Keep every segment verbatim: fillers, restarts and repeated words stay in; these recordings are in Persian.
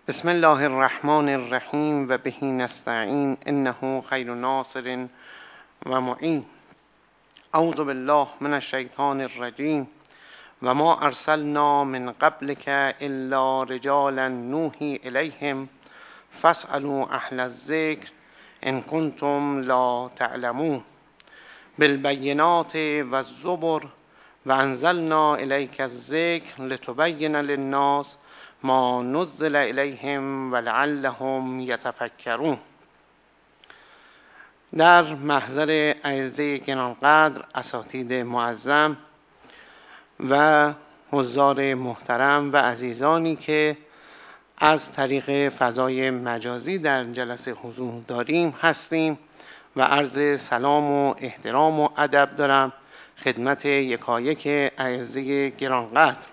بسم الله الرحمن الرحیم و به نستعین انه خیر ناصر و معین. اعوذ بالله من الشیطان الرجیم و ما ارسلنا من قبلک الا رجالا نوحی الیهم فاسألوا اهل الذکر ان کنتم لا تعلمون بالبینات و الزبر و انزلنا الیک الذکر لتبین للناس ما نزل الیهم ولعلهم یتفکرون. در محضر اعزه گرانقدر، اساتید معظم و حضار محترم و عزیزانی که از طریق فضای مجازی در جلسه حضور داریم هستیم و عرض سلام و احترام و ادب دارم خدمت یکایک اعزه گرانقدر.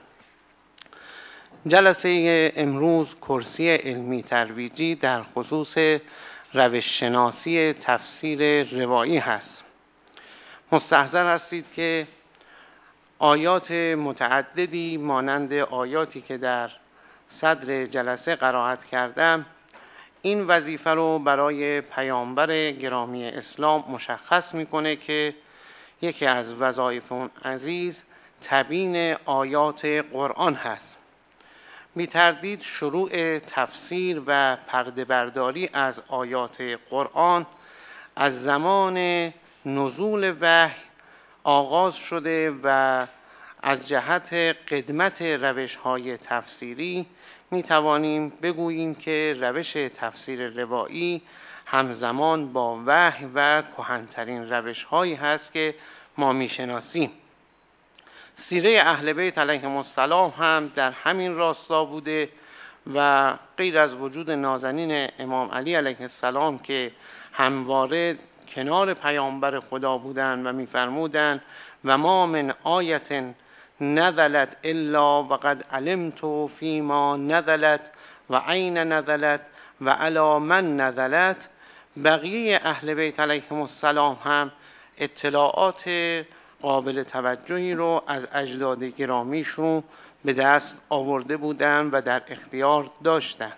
جلسه امروز کرسی علمی ترویجی در خصوص روش شناسی تفسیر روایی هست. مستحضر هستید که آیات متعددی مانند آیاتی که در صدر جلسه قرائت کردم این وظیفه رو برای پیامبر گرامی اسلام مشخص میکنه که یکی از وظایف اون عزیز تبیین آیات قرآن هست. بی تردید شروع تفسیر و پرده برداری از آیات قرآن از زمان نزول وحی آغاز شده و از جهت قدمت روش‌های تفسیری می توانیم بگوییم که روش تفسیر روایی همزمان با وحی و کهن‌ترین روش‌هایی هست که ما می شناسیم. سیره اهل بیت علیهم السلام هم در همین راستا بوده و غیر از وجود نازنین امام علی علیه السلام که همواره کنار پیامبر خدا بودند و می‌فرمودند و ما من آیت نزلت الا وقد علمت فیما نزلت و عین نزلت و علی من نزلت، بقیه اهل بیت علیهم السلام هم اطلاعات قابل توجهی رو از اجداد گرامیشون به دست آورده بودن و در اختیار داشتن.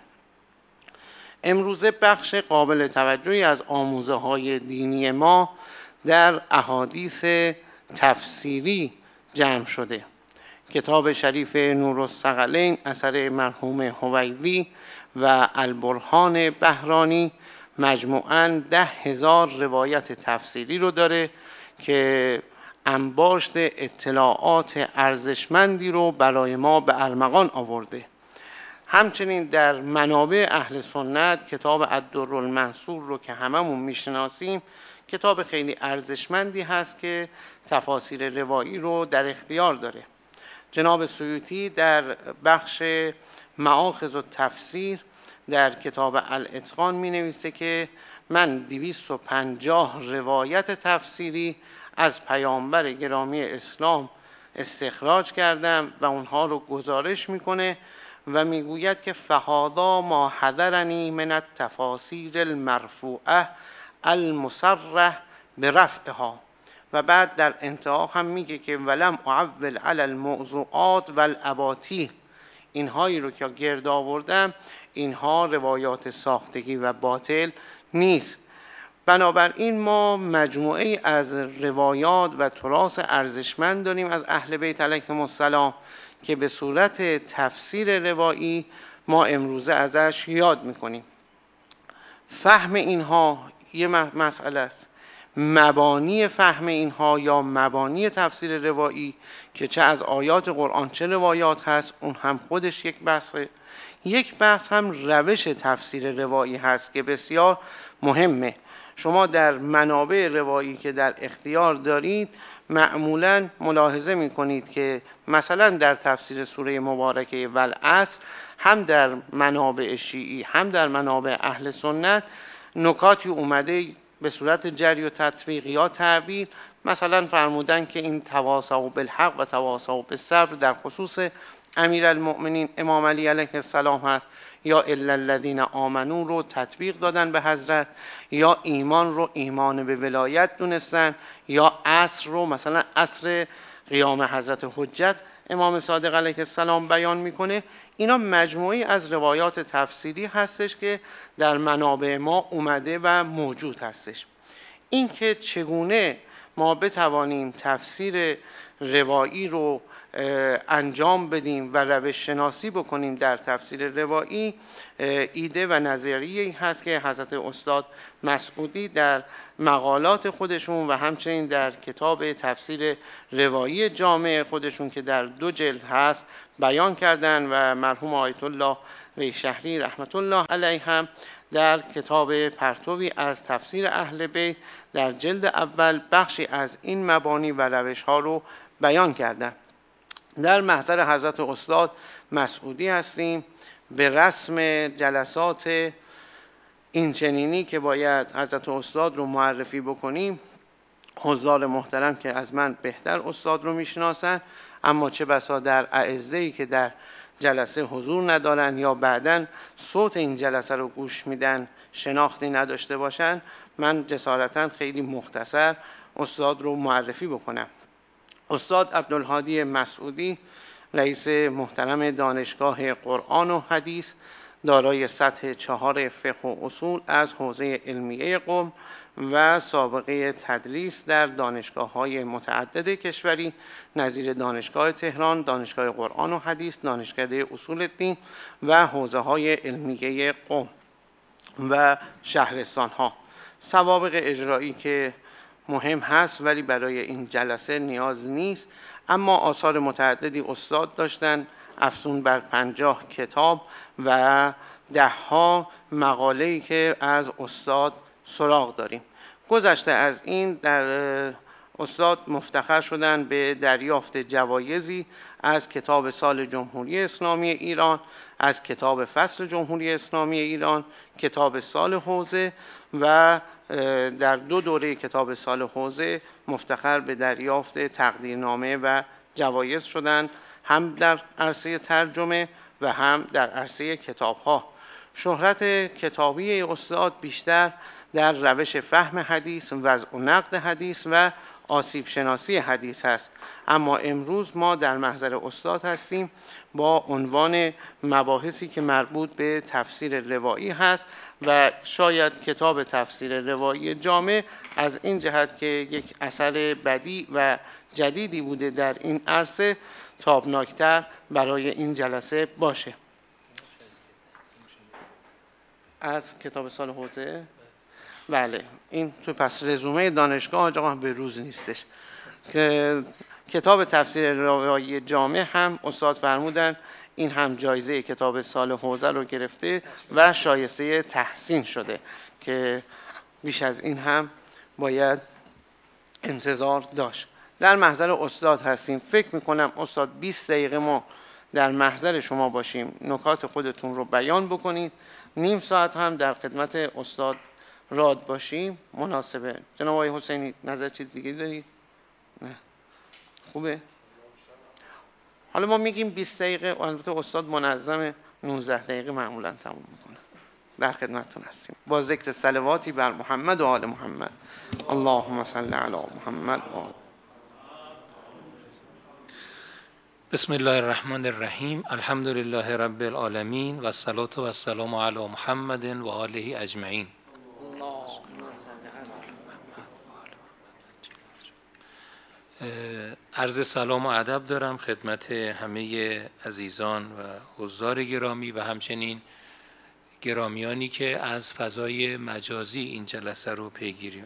امروزه بخش قابل توجهی از آموزه های دینی ما در احادیث تفسیری جمع شده. کتاب شریف نورالثقلین اثر مرحوم حویوی و البرهان بهرانی مجموعاً ده هزار روایت تفسیری رو داره که انباشت اطلاعات ارزشمندی رو برای ما به ارمغان آورده. همچنین در منابع اهل سنت کتاب الدرالمنصور رو که هممون میشناسیم کتاب خیلی ارزشمندی هست که تفاسیر روایی رو در اختیار داره. جناب سیوطی در بخش مآخذ التفسیر در کتاب الاتقان می نویسه که من دویست و پنجاه روایت تفسیری از پیامبر گرامی اسلام استخراج کردم و اونها رو گزارش میکنه و میگوید که فهذا ما حضرنی من التفاسیر المرفوعه المصرح برفعها، و بعد در انتها هم میگه که ولم اعول علی الموضوعات والاباطیل، اینهایی رو که گرد آوردم اینها روایات ساختگی و باطل نیست. بنابراین ما مجموعه از روایات و تراث ارزشمند داریم از اهل بیت علیهم السلام که به صورت تفسیر روایی ما امروزه ازش یاد میکنیم. فهم اینها یه مسئله است، مبانی فهم اینها یا مبانی تفسیر روایی که چه از آیات قرآن چه روایات هست اون هم خودش یک بحثه. یک بحث هم روش تفسیر روایی هست که بسیار مهمه. شما در منابع روایی که در اختیار دارید معمولاً ملاحظه می‌کنید که مثلا در تفسیر سوره مبارکه والعصر هم در منابع شیعی هم در منابع اهل سنت نکاتی اومده به صورت جری و تطبیق یا تعبیر، مثلا فرمودن که این تواصوا بالحق و تواصوا بالصبر در خصوص امیرالمؤمنین امام علی علیه السلام هست، یا الا الذین آمنو رو تطبیق دادن به حضرت، یا ایمان رو ایمان به ولایت دونستن، یا عصر رو مثلا عصر قیام حضرت حجت امام صادق علیه السلام بیان میکنه. اینا مجموعی از روایات تفسیری هستش که در منابع ما اومده و موجود هستش. این که چگونه ما بتوانیم تفسیر روایی رو انجام بدیم و روش شناسی بکنیم در تفسیر روایی، ایده و نظریه‌ای هست که حضرت استاد مسعودی در مقالات خودشون و همچنین در کتاب تفسیر روایی جامع خودشون که در دو جلد هست بیان کردن و مرحوم آیت الله ریشهری رحمت الله علیه هم در کتاب پرتوی از تفسیر اهل بیت در جلد اول بخشی از این مبانی و روش ها رو بیان کردن. در محضر حضرت استاد مسعودی هستیم به رسم جلسات اینچنینی که باید حضرت استاد رو معرفی بکنیم. حضار محترم که از من بهتر استاد رو میشناسن، اما چه بسا در اعزه‌ای که در جلسه حضور ندارن یا بعداً صوت این جلسه رو گوش میدن شناختی نداشته باشن، من جسارتاً خیلی مختصر استاد رو معرفی بکنم. استاد عبدالهادی مسعودی رئیس محترم دانشگاه قرآن و حدیث، دارای سطح چهار فقه و اصول از حوزه علمیه قم و سابقه تدریس در دانشگاه‌های متعدد کشوری نظیر دانشگاه تهران، دانشگاه قرآن و حدیث، دانشکده اصول الدین و حوزه‌های علمیه قم و شهرستان‌ها. سوابق اجرایی که مهم هست ولی برای این جلسه نیاز نیست، اما آثار متعددی استاد داشتن، افزون بر پنجاه کتاب و ده ها مقاله‌ای که از استاد سراغ داریم. گذشته از این در استاد مفتخر شدن به دریافت جوایزی از کتاب سال جمهوری اسلامی ایران، از کتاب فصل جمهوری اسلامی ایران، کتاب سال حوزه و در دو دوره کتاب سال حوزه مفتخر به دریافت تقدیرنامه و جوایز شدند، هم در عرصه ترجمه و هم در عرصه کتاب‌ها. شهرت کتابی استاد بیشتر در روش فهم حدیث، وضع و نقد حدیث و آسیب شناسی حدیث هست، اما امروز ما در محضر استاد هستیم با عنوان مباحثی که مربوط به تفسیر روایی هست و شاید کتاب تفسیر روایی جامع از این جهت که یک اثر بدیع و جدیدی بوده در این عرصه تابناکتر برای این جلسه باشه. از کتاب سال حوزه بله، این تو پس رزومه دانشگاه آقا به روز نیستش. که کتاب تفسیر روایی جامع هم استاد فرمودن این هم جایزه کتاب سال حوزه رو گرفته و شایسته تحسین شده که بیش از این هم باید انتظار داشت. در محضر استاد هستیم. فکر میکنم استاد بیست دقیقه ما در محضر شما باشیم، نکات خودتون رو بیان بکنید، نیم ساعت هم در خدمت استاد راد باشیم مناسبه. جناب آقای حسینی نظر چیز دیگه دارید؟ نه خوبه؟ حالا ما میگیم بیست دقیقه، البته استاد منظم نوزده دقیقه معمولا تموم میکنه. در خدمتتون هستیم با ذکر صلواتی بر محمد و آل محمد. اللهم صل علی محمد و آل. بسم الله الرحمن الرحیم. الحمد لله رب العالمین و الصلاة و السلام علی محمد و آله اجمعین. عرض سلام و ادب دارم خدمت همه عزیزان و حضار گرامی و همچنین گرامیانی که از فضای مجازی این جلسه رو پیگیری.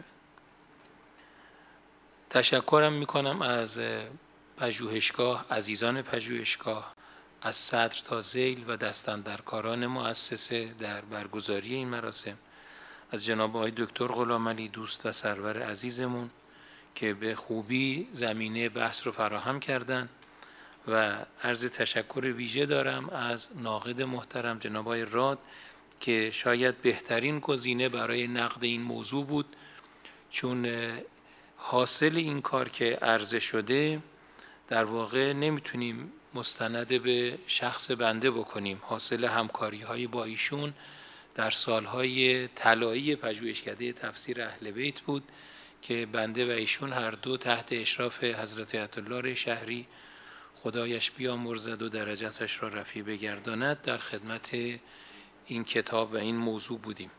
تشکرم میکنم از پژوهشگاه، عزیزان پژوهشگاه، از صدر تا ذیل و دستاندرکاران مؤسسه در برگزاری این مراسم، از جناب آقای دکتر غلامعلی دوست و سرور عزیزمون که به خوبی زمینه بحث رو فراهم کردن و عرض تشکر ویژه دارم از ناقد محترم جناب آقای راد که شاید بهترین گزینه برای نقد این موضوع بود، چون حاصل این کار که عرضه شده در واقع نمیتونیم مستند به شخص بنده بکنیم. حاصل همکاری های با ایشون در سالهای طلایی پژوهشکده تفسیر اهل بیت بود که بنده و ایشون هر دو تحت اشراف حضرت آیت الله ریشهری خدایش بیامرزد و درجتش را رفیع بگرداند در خدمت این کتاب و این موضوع بودیم.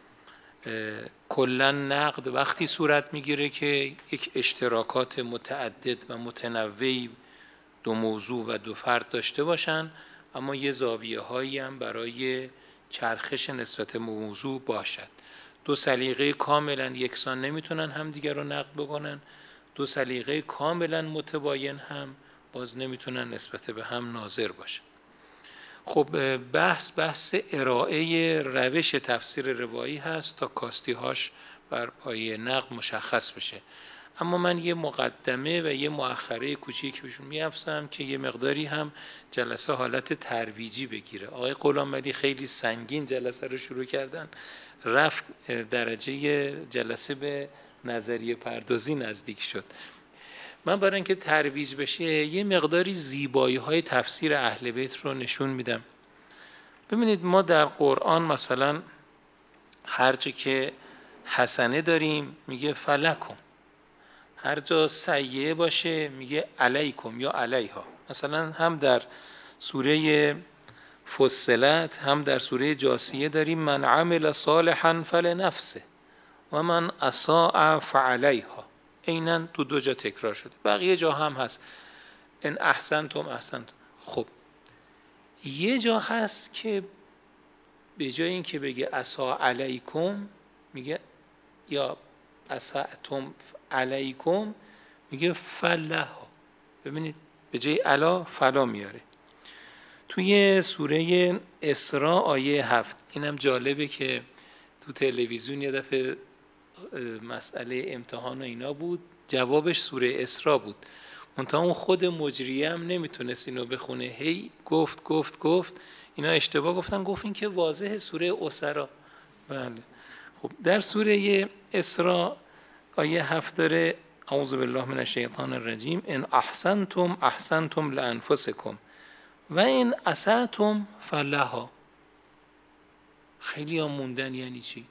کلا نقد وقتی صورت میگیره که یک اشتراکات متعدد و متنوعی دو موضوع و دو فرد داشته باشن، اما یه زاویه هایی هم برای چرخش نسبت موضوع باشد. دو سلیقه کاملا یکسان نمیتونن همدیگر رو نقد بکنن، دو سلیقه کاملا متباین هم باز نمیتونن نسبت به هم ناظر باشن. خب بحث بحث ارائه روش تفسیر روایی هست تا کاستی هاش بر پایه نقد مشخص بشه. اما من یه مقدمه و یه مؤخره کوچیک بهشون می‌افزم که یه مقداری هم جلسه حالت ترویجی بگیره. آقای غلامعلی خیلی سنگین جلسه رو شروع کردن، رفت درجه جلسه به نظریه پردازی نزدیک شد. من برای اینکه ترویج بشه یه مقداری زیبایی های تفسیر اهل بیت رو نشون میدم. ببینید ما در قرآن مثلا هر جا که حسنه داریم میگه فلکم، هر جا سیئه باشه میگه علیکم یا علیها. مثلا هم در سوره فصلت هم در سوره جاثیه داریم من عمل صالحا فلنفسه و من اساء فعلیها. عیناً تو دو جا تکرار شده، بقیه جا هم هست ان احسنتم احسنتم. خب یه جا هست که به جای این که بگه اساء علیکم میگه یا اسأتم علیکم میگه فلها. ببینید به جای علا فلا میاره. توی سوره اسراء آیه هفت، اینم جالبه که تو تلویزیون یه دفعه مسئله امتحان و اینا بود، جوابش سوره اسراء بود، منتها اون خود مجریه هم نمیتونست اینو بخونه، هی گفت گفت گفت اینا اشتباه گفتن، گفت این که واضح سوره اسراء. بله خب در سوره اسراء آیه هفت داره اعوذ بالله من الشیطان الرجیم ان احسنتم احسنتم لانفسکم و ان اسأتم فلها. خیلی هم موندن یعنی چی؟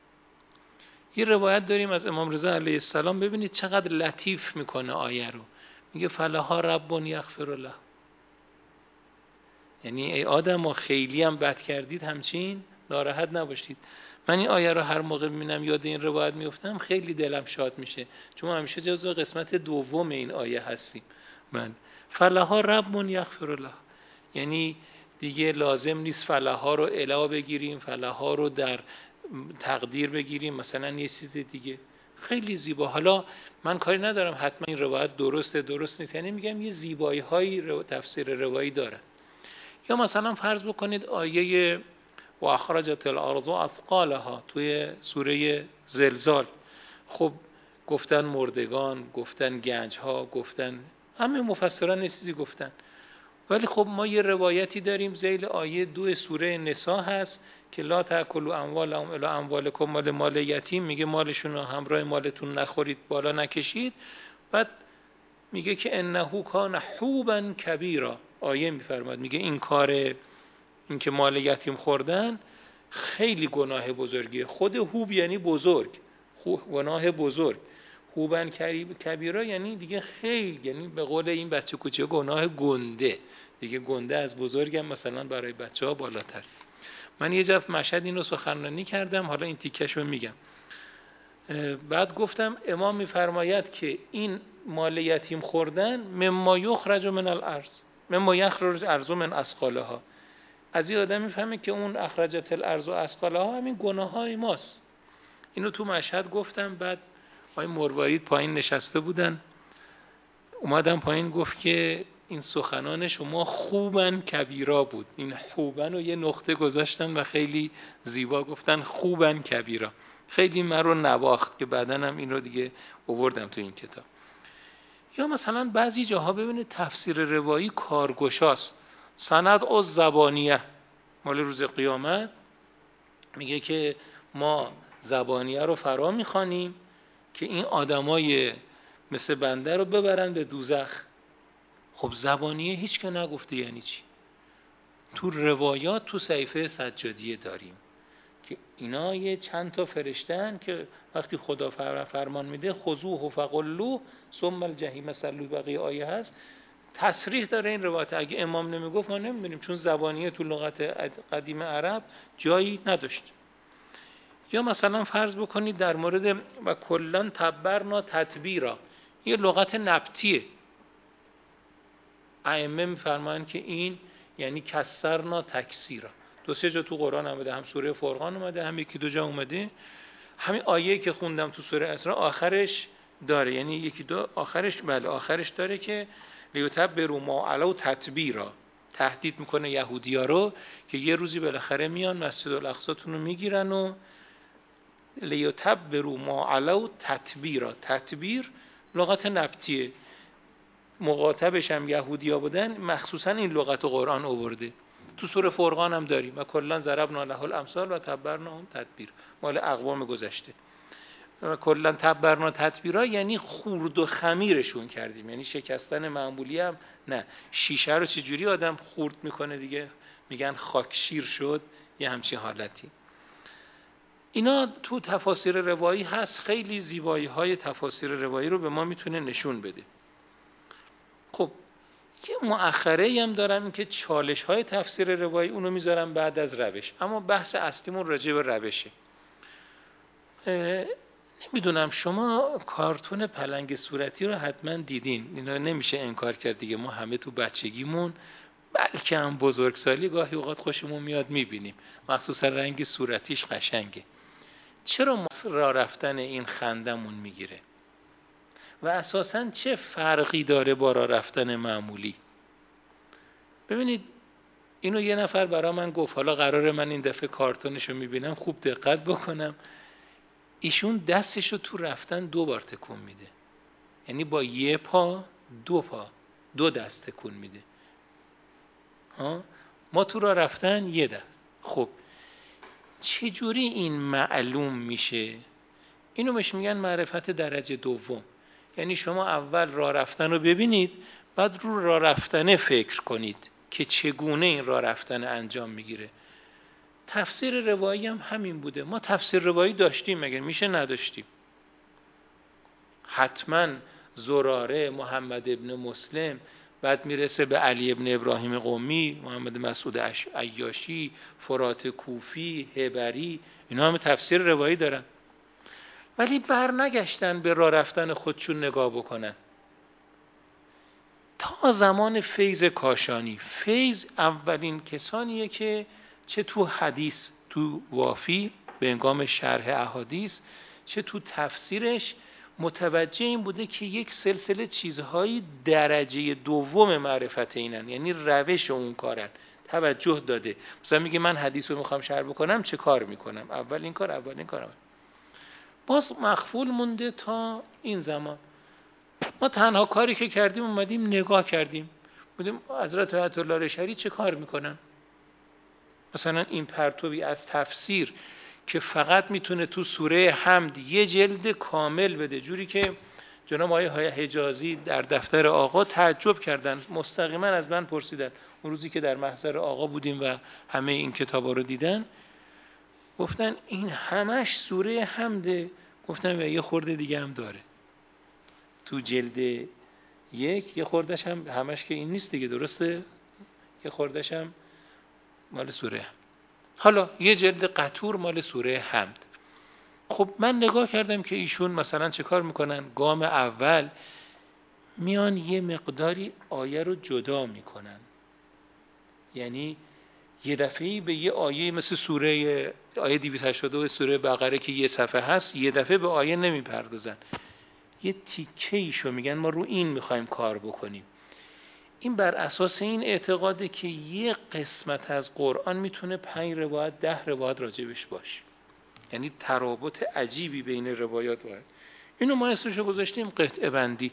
یه روایت داریم از امام رضا علیه السلام، ببینید چقدر لطیف میکنه آیه رو، میگه فلها رب یغفر له. یعنی ای آدم ها خیلی هم بد کردید همچین ناراحت نباشید. من این آیه رو هر موقع میبینم یاد این روایت میفتم خیلی دلم شاد میشه، چون همیشه جزو قسمت دوم این آیه هستیم. من فلها رب یغفر له، یعنی دیگه لازم نیست فلها رو الا بگیریم، فلها رو در تقدیر بگیریم مثلا یه چیز دیگه. خیلی زیبا. حالا من کاری ندارم حتما این روایت درسته درست نیست، یعنی میگم یه زیبایی های رو تفسیر روایی داره. یا مثلا فرض بکنید آیه و اخرجت الارض اثقالها توی سوره زلزال، خب گفتن مردگان، گفتن گنج ها، گفتن همه مفسران یه چیزی گفتن، ولی خب ما یه روایتی داریم ذیل آیه دو سوره نساء هست که لا تاکلوا اموالهم الی اموالکم، مال مال یتیم، میگه مالشون رو همراه مالتون نخورید، بالا نکشید. بعد میگه که انه کان حوبا کبیرا، آیه میفرماد میگه این کار این که مال یتیم خوردن خیلی گناه بزرگیه. خود حوب یعنی بزرگ، گناه بزرگ. حوبا کبیرا یعنی دیگه خیلی، یعنی به قول این بچه کوچه گناه گنده دیگه، گنده از بزرگم مثلا برای بچه ها بالاتر. من یه جفت مشهد این رو سخنرانی کردم، حالا این تیکش رو میگم. بعد گفتم امام میفرماید که این مال یتیم خوردن مما یخرج من الارض، مما یخرج الارض من اثقالها. از این آدم میفهمه که اون اخرجت الارض و اثقالها همین گناه های ماست. اینو تو مشهد گفتم. بعد آقای مروارید پایین نشسته بودن، اومدم پایین، گفت که این سخنان شما خوبن کبیرا بود. این خوبن رو یه نقطه گذاشتن و خیلی زیبا گفتن خوبن کبیرا. خیلی من رو نواخت که بعدن هم این رو دیگه آوردم تو این کتاب. یا مثلا بعضی جاها ببینید تفسیر روایی کارگشاست. سند از زبانیه مال روز قیامت میگه که ما زبانیه رو فرا میخوانیم که این آدمای مثل بنده رو ببرن به دوزخ. خب زبانیه هیچ که نگفته یعنی چی. تو روایات تو صحیفه سجادیه داریم که اینا یه چند تا فرشتن که وقتی خدا فرمان میده خذوه فغلوه ثم الجحیم صلوا، بقیه آیه هست، تصریح داره این روایت. اگه امام نمیگفت ما نمیدونیم، چون زبانیه تو لغت قدیم عرب جایی نداشت. یا مثلا فرض بکنید در مورد و کلان تبرنا تتبیرا، یه لغت نبطیه. ائمه میفرمایند که این یعنی کسرنا تکسیرا. دو سه جا تو قرآن اومده، هم سوره فرقان اومده، هم یکی دو جا اومده. همین آیه که خوندم تو سوره اسراء آخرش داره، یعنی یکی دو آخرش، بله آخرش داره که لیتبروا ما علوا تتبیرا، تهدید میکنه یهودیا رو که یه روزی بالاخره میان مسجد الاقصاتون رو میگیرن و لیتبروا ما علوا تتبیرا. تتبیر لغت نبطیه، مخاطبش هم یهودیا بودن، مخصوصا این لغت قرآن آورده. تو سوره فرقان هم داریم و کلا ضربنا له الامثال و تبرناهم تتبیر، مال اقوام گذشته. و کلا تبرنا تتبیرا یعنی خورد و خمیرشون کردیم، یعنی شکستن معمولی هم نه. شیشه رو چجوری آدم خورد میکنه دیگه، میگن خاکشیر شد، یه همچین حالتی. اینا تو تفاسیر روایی هست، خیلی زیبایی های تفاسیر روایی رو به ما میتونه نشون بده. خب یه مؤخره هم دارم، این که چالش های تفسیر روایی، اونو میذارم بعد از روش، اما بحث اصلیمون راجع به روشه. نمیدونم شما کارتون پلنگ صورتی رو حتما دیدین، اینا نمیشه انکار کرد دیگه، ما همه تو بچگیمون بلکه هم بزرگسالی گاهی اوقات خوشمون میاد میبینیم، مخصوصا رنگ صورتیش قشنگه. چرا ما راه رفتن این خندمون میگیره و اساساً چه فرقی داره با راه رفتن معمولی؟ ببینید اینو یه نفر برا من گفت، حالا قراره من این دفعه کارتونشو میبینم خوب دقت بکنم. ایشون دستشو تو رفتن دو بار تکون میده، یعنی با یه پا دو پا دو دست تکون میده. ها ما تو راه رفتن یه دست. خب چجوری این معلوم میشه؟ اینو بهش میگن معرفت درجه دوم. یعنی شما اول راه رفتن رو ببینید، بعد رو راه رفتن فکر کنید که چگونه این راه رفتن انجام میگیره. تفسیر روایی هم همین بوده. ما تفسیر روایی داشتیم، مگر میشه نداشتیم؟ حتما زراره، محمد ابن مسلم، بعد میرسه به علی ابن ابراهیم قمی، محمد مسعود عیاشی، فرات کوفی، هبری، اینا هم تفسیر روایی دارن. ولی بر نگشتن به راه رفتن خودشون نگاه بکنن. تا زمان فیض کاشانی، فیض اولین کسانیه که چه تو حدیث، تو وافی به هنگام شرح احادیث، چه تو تفسیرش متوجه این بوده که یک سلسله چیزهایی درجه دوم معرفت اینن، یعنی روش اون کارن، توجه داده. مثلا میگه من حدیث رو میخوام شرح بکنم، چه کار میکنم؟ اول این کار اول این کارم. باز مخفول مونده تا این زمان. ما تنها کاری که کردیم اومدیم نگاه کردیم، بودیم حضرت آیت الله رشری چه کار میکنن. مثلا این پرتوی از تفسیر که فقط میتونه تو سوره حمد یه جلد کامل بده، جوری که جناب آقای حجازی در دفتر آقا تعجب کردن، مستقیما از من پرسیدن اون روزی که در محضر آقا بودیم و همه این کتابا رو دیدن، گفتن این همش سوره حمده. گفتن و یه خورده دیگه هم داره تو جلد یک، یه خوردش هم همش که این نیست دیگه، درسته؟ یه خوردش هم مال سوره حمد. حالا یه جلد قطور مال سوره حمد. خب من نگاه کردم که ایشون مثلا چه کار میکنن. گام اول میان یه مقداری آیه رو جدا میکنن، یعنی یه دفعه‌ای به یه آیه مثل سوره آیه دویست و هشتاد و دو سوره بقره که یه صفحه هست، یه دفعه به آیه نمیپردازن، یه تیکه ایشو میگن ما رو این میخوایم کار بکنیم. این بر اساس این اعتقاده که یه قسمت از قرآن میتونه پنج روایت ده روایت راجبش باشه، یعنی ترابط عجیبی بین روایات باید. اینو ما اسمشو گذاشتیم قطعه بندی.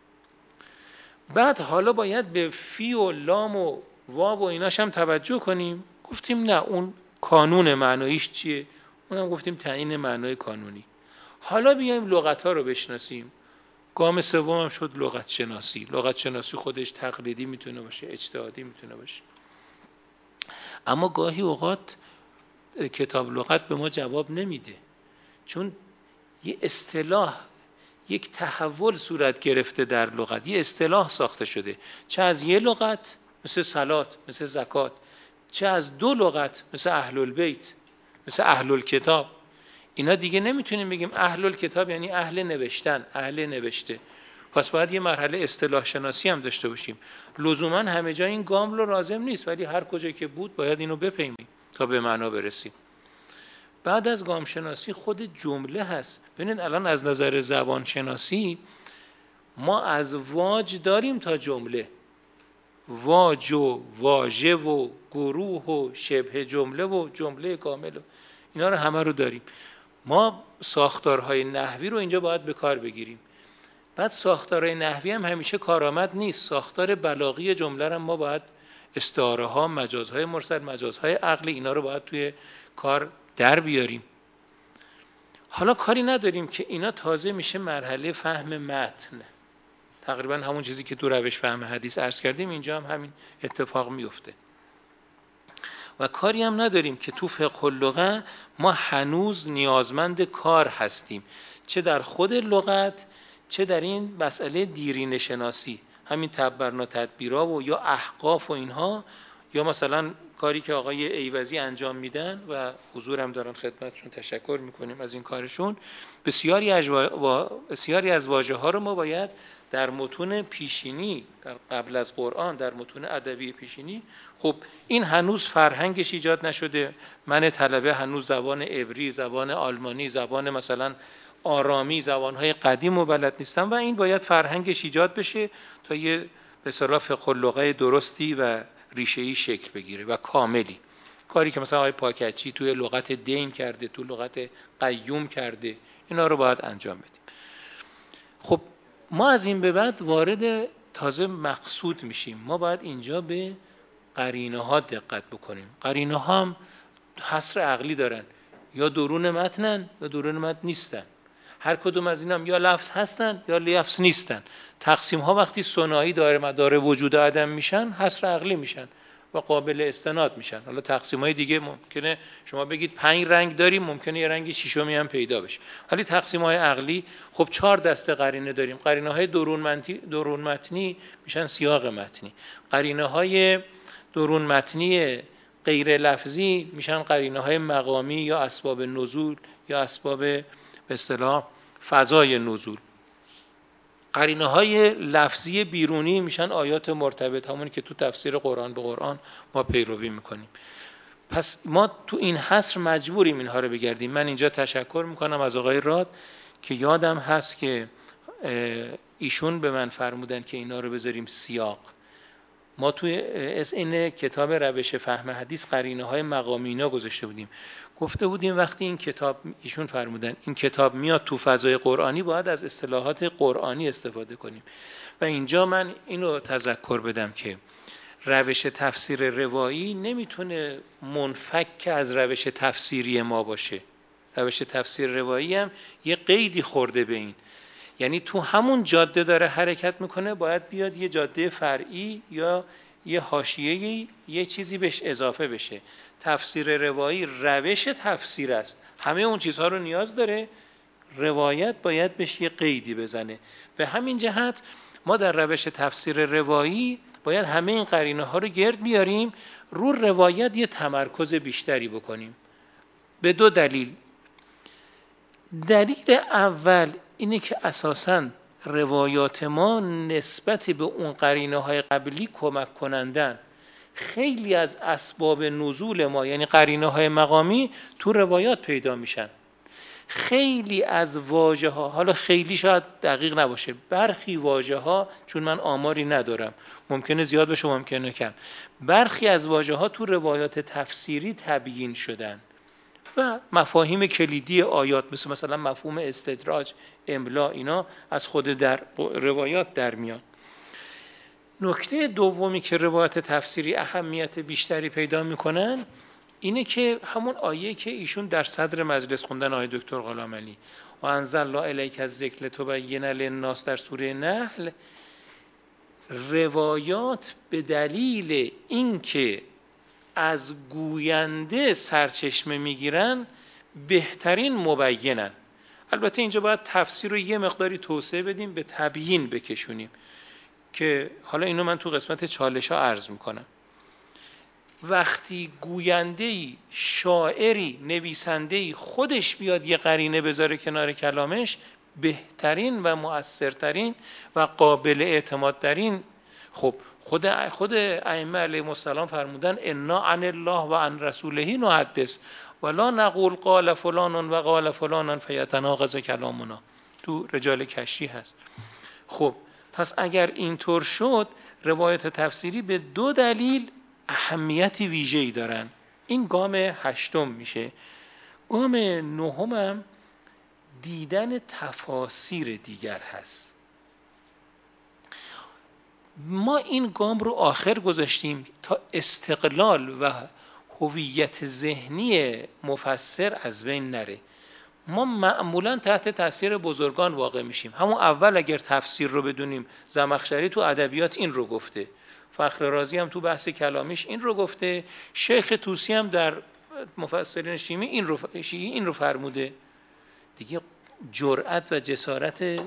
بعد حالا باید به فی و لام و واو و ایناش هم توجه کنیم. گفتیم نه، اون کانون معناییش چیه؟ اونم گفتیم تعیین معنای کانونی. حالا بیایم لغت‌ها رو بشناسیم. گام سوم هم شد لغت شناسی. لغت شناسی خودش تقلیدی میتونه باشه، اجتهادی میتونه باشه. اما گاهی اوقات کتاب لغت به ما جواب نمیده، چون یه اصطلاح یک تحول صورت گرفته در لغت، یه اصطلاح ساخته شده، چه از یه لغت مثل صلات، مثل زکات، چه از دو لغت مثل اهل البیت، مثل اهل الکتاب. اینا دیگه نمیتونیم بگیم اهل الکتاب یعنی اهل نوشتن، اهل نوشته. پس باید یه مرحله اصطلاح شناسی هم داشته باشیم. لزوما همه جا این گام رو لازم نیست، ولی هر کجا که بود باید اینو بپیمیم تا به معنا برسیم. بعد از گام شناسی خود جمله هست. ببینید الان از نظر زبان شناسی ما از واج داریم تا جمله، واج و واژه و گروه و شبه جمله و جمله کامل و اینا رو همه رو داریم. ما ساختارهای نحوی رو اینجا باید به کار بگیریم. بعد ساختارهای نحوی هم همیشه کارآمد نیست. ساختار بلاغی جمله رو ما باید استعاره ها، مجازهای مرسل، مجازهای عقلی، اینا رو باید توی کار در بیاریم. حالا کاری نداریم که اینا تازه میشه مرحله فهم متن، تقریبا همون چیزی که تو روش فهم حدیث عرض کردیم اینجا هم همین اتفاق میفته. و کاری هم نداریم که تو فقه اللغه ما هنوز نیازمند کار هستیم، چه در خود لغت چه در این مسئله دیرینه شناسی، همین تبرنا تدبیرا و یا احقاف و اینها، یا مثلا کاری که آقای ایوزی انجام میدن و حضورم دارن خدمتشون تشکر میکنیم از این کارشون. بسیاری از بسیاری از واژه ها رو ما باید در متون پیشینی، در قبل از قرآن، در متون ادبی پیشینی، خب این هنوز فرهنگش ایجاد نشده. من طلبه هنوز زبان عبری، زبان آلمانی، زبان مثلا آرامی، زبانهای قدیم و بلد نیستم و این باید فرهنگش ایجاد بشه تا یه به اصطلاح فقه اللغه درستی و ریشه‌ای شکل بگیره و کاملی. کاری که مثلا آقای پاکچی توی لغت دین کرده، تو لغت قیوم کرده، اینا رو باید انجام بدیم. خب ما از این به بعد وارد تازه مقصود میشیم. ما باید اینجا به قرینه ها دقت بکنیم. قرینه ها هم حصر عقلی دارن، یا درون متنن یا درون متن نیستن. هر کدوم از اینا هم یا لفظ هستن یا لفظ نیستن. تقسیم ها وقتی ثنایی داره مدار وجود آدم میشن، حصر عقلی میشن و قابل استناد میشن. حالا تقسیم های دیگه ممکنه شما بگید پنج رنگ داریم، ممکنه یه رنگ ششمی هم پیدا بشه. ولی تقسیم های عقلی خب چهار دسته قرینه داریم. قرینه های درون متنی درون متنی میشن سیاق متنی. قرینه های درون متنی غیر لفظی میشن قرینه های مقامی یا اسباب نزول یا اسباب به اصطلاح فضای نزول. قرینه های لفظی بیرونی میشن آیات مرتبط، همونی که تو تفسیر قرآن به قرآن ما پیروی میکنیم. پس ما تو این حصر مجبوریم اینها رو بگردیم. من اینجا تشکر میکنم از آقای راد که یادم هست که ایشون به من فرمودن که اینا رو بذاریم سیاق. ما توی این کتاب روش فهم حدیث قرینه های مقامی اینا گذاشته بودیم. گفته بودیم وقتی این کتاب، ایشون فرمودن این کتاب میاد تو فضای قرآنی باید از اصطلاحات قرآنی استفاده کنیم. و اینجا من اینو تذکر بدم که روش تفسیر روایی نمیتونه منفک از روش تفسیری ما باشه. روش تفسیر روایی هم یه قیدی خورده به این، یعنی تو همون جاده داره حرکت میکنه، باید بیاد یه جاده فرعی یا یه حاشیه‌ای یه چیزی بهش اضافه بشه. تفسیر روایی روش تفسیر است، همه اون چیزها رو نیاز داره، روایت باید بهش یه قیدی بزنه. به همین جهت ما در روش تفسیر روایی باید همه این قرینه ها رو گرد بیاریم، رو روایت یه تمرکز بیشتری بکنیم به دو دلیل. دلیل اول اینه که اساساً روایات ما نسبت به اون قرینه های قبلی کمک کنندن. خیلی از اسباب نزول ما یعنی قرینه های مقامی تو روایات پیدا میشن. خیلی از واژه ها، حالا خیلی شاید دقیق نباشه، برخی واژه ها، چون من آماری ندارم ممکنه زیاد باشه ممکنه کم، برخی از واژه ها تو روایات تفسیری تبیین شدن و مفاهیم کلیدی آیات مثل مثلا مفهوم استدراج، املا، اینا از خود در روایات در میان. نکته دومی که روایات تفسیری اهمیت بیشتری پیدا میکنن اینه که همون آیه که ایشون در صدر مجلس خوندن، آیه دکتر غلامعلی، و انزل الله الیک الذکر لتبین للناس در سوره نحل، روایات به دلیل اینکه از گوینده سرچشمه میگیرن بهترین مبینن. البته اینجا باید تفسیر رو یه مقداری توسعه بدیم، به تبیین بکشونیم که حالا اینو من تو قسمت چالش ها عرض میکنم. وقتی گوینده‌ای، شاعری، نویسنده‌ای خودش بیاد یه قرینه بذاره کنار کلامش، بهترین و مؤثرترین و قابل اعتمادترین. خب خود خود ائمه علیهم السلام فرمودن انا عن الله و عن رسوله نحدث ولا نقول قال فلان و قال فلان فیتناقض کلامنا، تو رجال کشی هست. خب پس اگر اینطور شد، روایت تفسیری به دو دلیل اهمیتی ویژه‌ای دارن. این گام هشتم میشه. گام نهمم دیدن تفاسیر دیگر هست. ما این گام رو آخر گذاشتیم تا استقلال و هویت ذهنی مفسر از بین نره. ما معمولا تحت تاثیر بزرگان واقع میشیم. همون اول اگر تفسیر رو بدونیم، زمخشری تو ادبیات این رو گفته، فخر رازی هم تو بحث کلامیش این رو گفته، شیخ طوسی هم در مفسرین شیمی این رو شیعی این رو فرموده دیگه. جرأت و جسارت.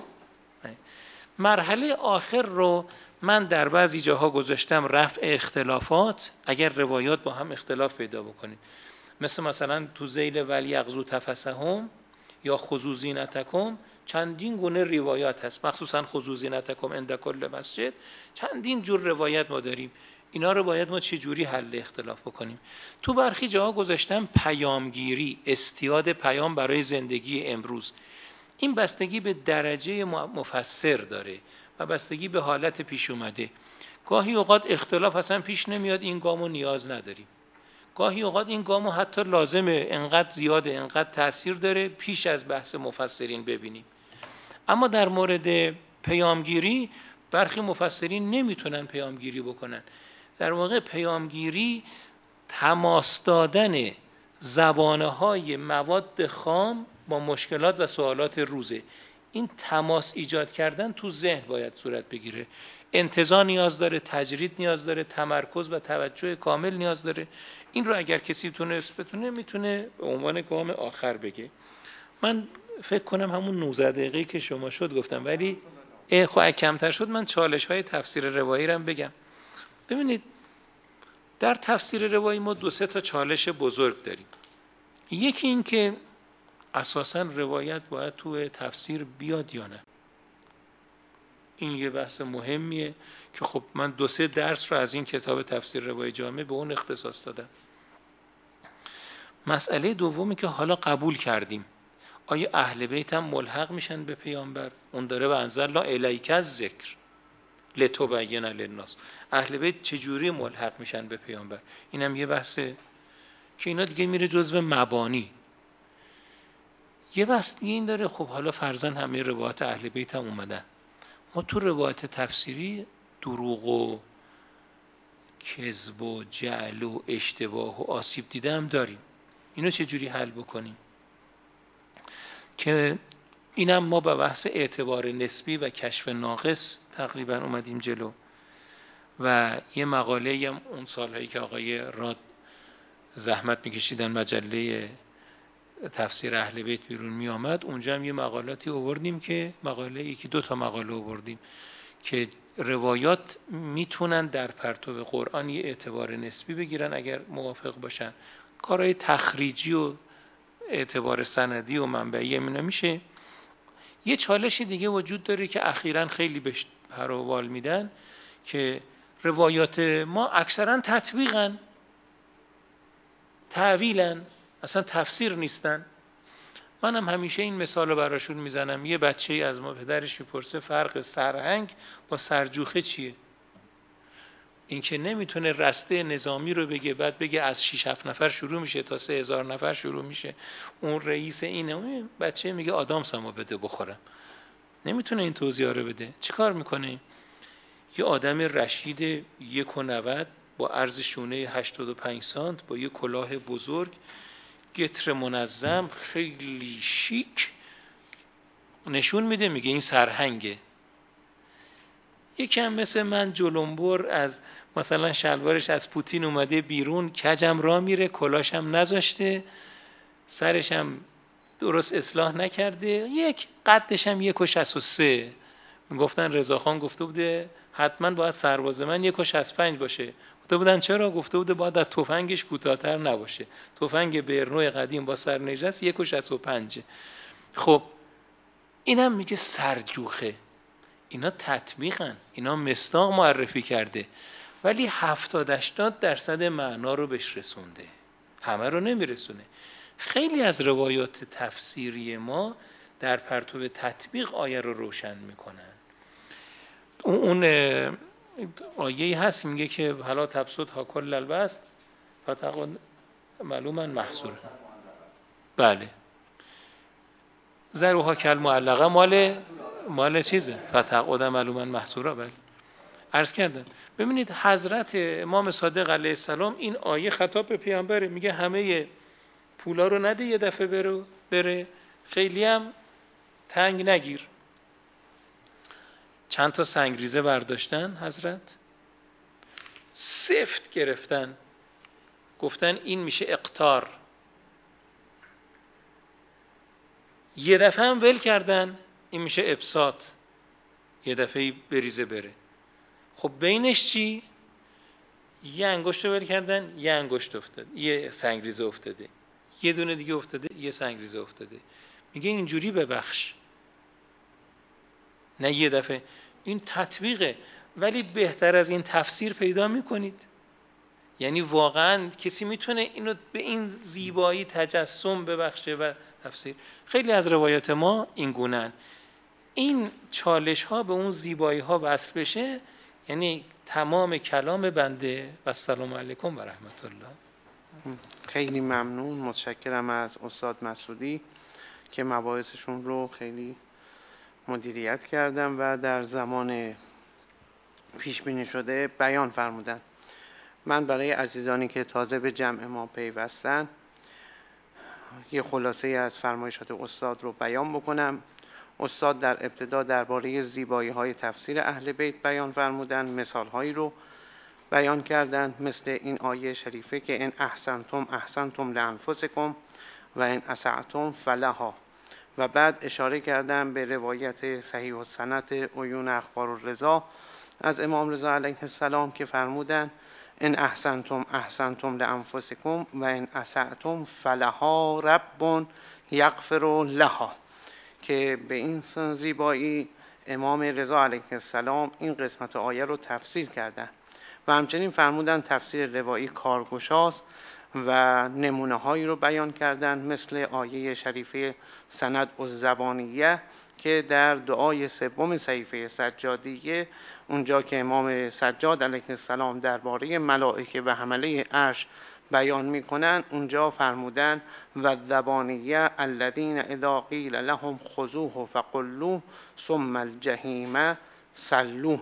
مرحله آخر رو من در بعضی جاها گذاشتم رفع اختلافات، اگر روایات با هم اختلاف پیدا بکنید، مثل مثلا تو ذیل ولیغضوا تفسهم یا خذوا زینتکم، چندین گونه روایات هست، مخصوصا خذوا زینتکم عند کل مسجد، چندین جور روایت ما داریم. اینا رو باید ما چه جوری حل اختلاف بکنیم. تو برخی جاها گذاشتم پیامگیری، استیاد پیام برای زندگی امروز. این بستگی به درجه مفسر داره و بستگی به حالت پیش اومده. گاهی اوقات اختلاف اصلا پیش نمیاد، این گامو نیاز نداریم. گاهی اوقات این گامو حتی لازمه، انقدر زیاده، انقدر تأثیر داره، پیش از بحث مفسرین ببینیم. اما در مورد پیامگیری برخی مفسرین نمیتونن پیامگیری بکنن. در واقع پیامگیری تماس دادن زبانه‌های مواد خام با مشکلات و سوالات روزه. این تماس ایجاد کردن تو ذهن باید صورت بگیره. انتزاع نیاز داره، تجرید نیاز داره، تمرکز و توجه کامل نیاز داره. این رو اگر کسی تونست بتونه، میتونه به عنوان گام آخر بگه. من فکر کنم همون نوزده دقیقه که شما شد گفتم، ولی خب کمتر شد. من چالش های تفسیر روایی رو بگم. ببینید در تفسیر روایی ما دو سه تا چالش بزرگ داریم. یکی این که اساساً روایت باید تو تفسیر بیاد یا نه. این یه بحث مهمیه که خب من دو سه درس رو از این کتاب تفسیر روایی جامع به اون اختصاص دادم. مسئله دومی که حالا قبول کردیم، آیا اهل بیت هم ملحق میشن به پیامبر؟ اون داره به انزل لا الیک الذکر لتبین للناس. اهل بیت چجوری ملحق میشن به پیامبر؟ اینم یه بحثه که اینا دیگه میره جزو مبانی. یه بحث دیگه این داره، خب حالا فرضاً همه روایات اهل بیت هم اومدن، ما تو روایت تفسیری دروغ و کذب و جعل و اشتباه و آسیب دیده هم داریم. اینو چجوری حل بکنیم؟ که اینم ما به بحث اعتبار نسبی و کشف ناقص تقریبا اومدیم جلو. و یه مقاله هم اون سالهایی که آقای راد زحمت میکشیدن مجله تفسیر اهل بیت بیرون می آمد، اونجا هم یه مقالاتی آوردیم که مقاله یکی دو تا مقاله آوردیم که روایات میتونن در پرتو قرآن یه اعتبار نسبی بگیرن اگر موافق باشن. کارهای تخریجی و اعتبار سندی و منبعی اینا میشه. یه چالش دیگه وجود داره که اخیراً خیلی بهش پروبال میدن که روایات ما اکثراً تطبیقن، تعویلن، اصلا تفسیر نیستن. منم همیشه این مثال رو براشون میزنم. یه بچه از ما پدرش میپرسه فرق سرهنگ با سرجوخه چیه؟ این که نمیتونه رسته نظامی رو بگه بعد بگه از شش هفت نفر شروع میشه تا سه هزار نفر شروع میشه، اون رئیس اینه. بچه میگه آدامسمو بده بخورم. نمیتونه این توضیح رو بده. چیکار میکنه؟ یه آدم رشید یک و نود با عرض شونه هشتاد و پنج سانت با یه کلاه بزرگ، گتر منظم، خیلی شیک نشون میده، میگه این سرهنگه. یکم مثل من جلنبر از مثلا شلوارش از پوتین اومده بیرون، کجم را میره، کلاشم نذاشته، سرشم درست اصلاح نکرده، یک قدش هم یک و شصت و سه، گفتن رضاخان گفته بوده حتما باید سرباز من یک و شصت و پنج باشه. گفته بودن چرا؟ گفته بوده باید از تفنگش کوتاه‌تر نباشه. تفنگ برنو قدیم با سرنیژه یک و شصت و پنج. خب اینم میگه سرجوخه. اینا تطبیقن، اینا مصداق معرفی کرده، ولی هفتاد هشتاد درصد معنا رو بهش رسونده، همه رو نمیرسونه. خیلی از روایات تفسیری ما در پرتو تطبیق آیه رو روشن میکنن. اون آیه هست میگه که حالا تبسط ها کل البست فتقون معلومن محصور. بله ذروها کل معلقه مال مال چیزه فتقون معلومن محصورا. بله عرض کردم. ببینید حضرت امام صادق علیه السلام این آیه خطاب به پیامبره، میگه همه پولا رو نده یه دفعه بره بره خیلی هم تنگ نگیر. چند تا سنگریزه برداشتن حضرت، سفت گرفتن، گفتن این میشه اقتار. یه دفعه هم ول کردن، این میشه ابساط، یه دفعه بریزه بره. خب بینش چی؟ یه انگشت رو ول کردن، یه انگشت افتاد، یه سنگریزه افتاده، یه دونه دیگه افتاده، یه سنگریزه افتاده. میگه اینجوری ببخش، نه یه دفعه. این تطبیقه، ولی بهتر از این تفسیر پیدا میکنید؟ یعنی واقعا کسی میتونه اینو به این زیبایی تجسم ببخشه و تفسیر؟ خیلی از روایات ما این گونه‌اند. این چالش ها به اون زیبایی ها وصل بشه، یعنی تمام کلام بنده و السلام علیکم و رحمت الله. خیلی ممنون، متشکرم از استاد مسعودی که مباحثشون رو خیلی مدیریت کردن و در زمان پیش بینی شده بیان فرمودن. من برای عزیزانی که تازه به جمع ما پیوستن یه خلاصه از فرمایشات استاد رو بیان بکنم. استاد در ابتدا درباره زیبایی‌های تفسیر اهل بیت بیان فرمودن، مثال‌هایی رو بیان کردن مثل این آیه شریفه که ان احسنتم احسنتم لانفسکم و ان اسأتم فلها، و بعد اشاره کردن به روایت صحیح السند عیون اخبار الرضا از امام رضا علیه السلام که فرمودن ان احسنتم احسنتم لانفسکم و ان اسأتم فلها رب یغفر لها، که به این زیبایی امام رضا علیه السلام این قسمت آیه رو تفسیر کردن و همچنین فرمودن تفسیر روایی کارگشاست و نمونه هایی رو بیان کردن مثل آیه شریفه سند الزبانیه که در دعای سوم صحیفه سجادیه اونجا که امام سجاد علیه السلام درباره ملائکه و حمله عرش بیان میکنن، اونجا فرمودن و الزبانیه الذین اذا قیل لهم خذوه فقلوه ثم الجحیم صلوه،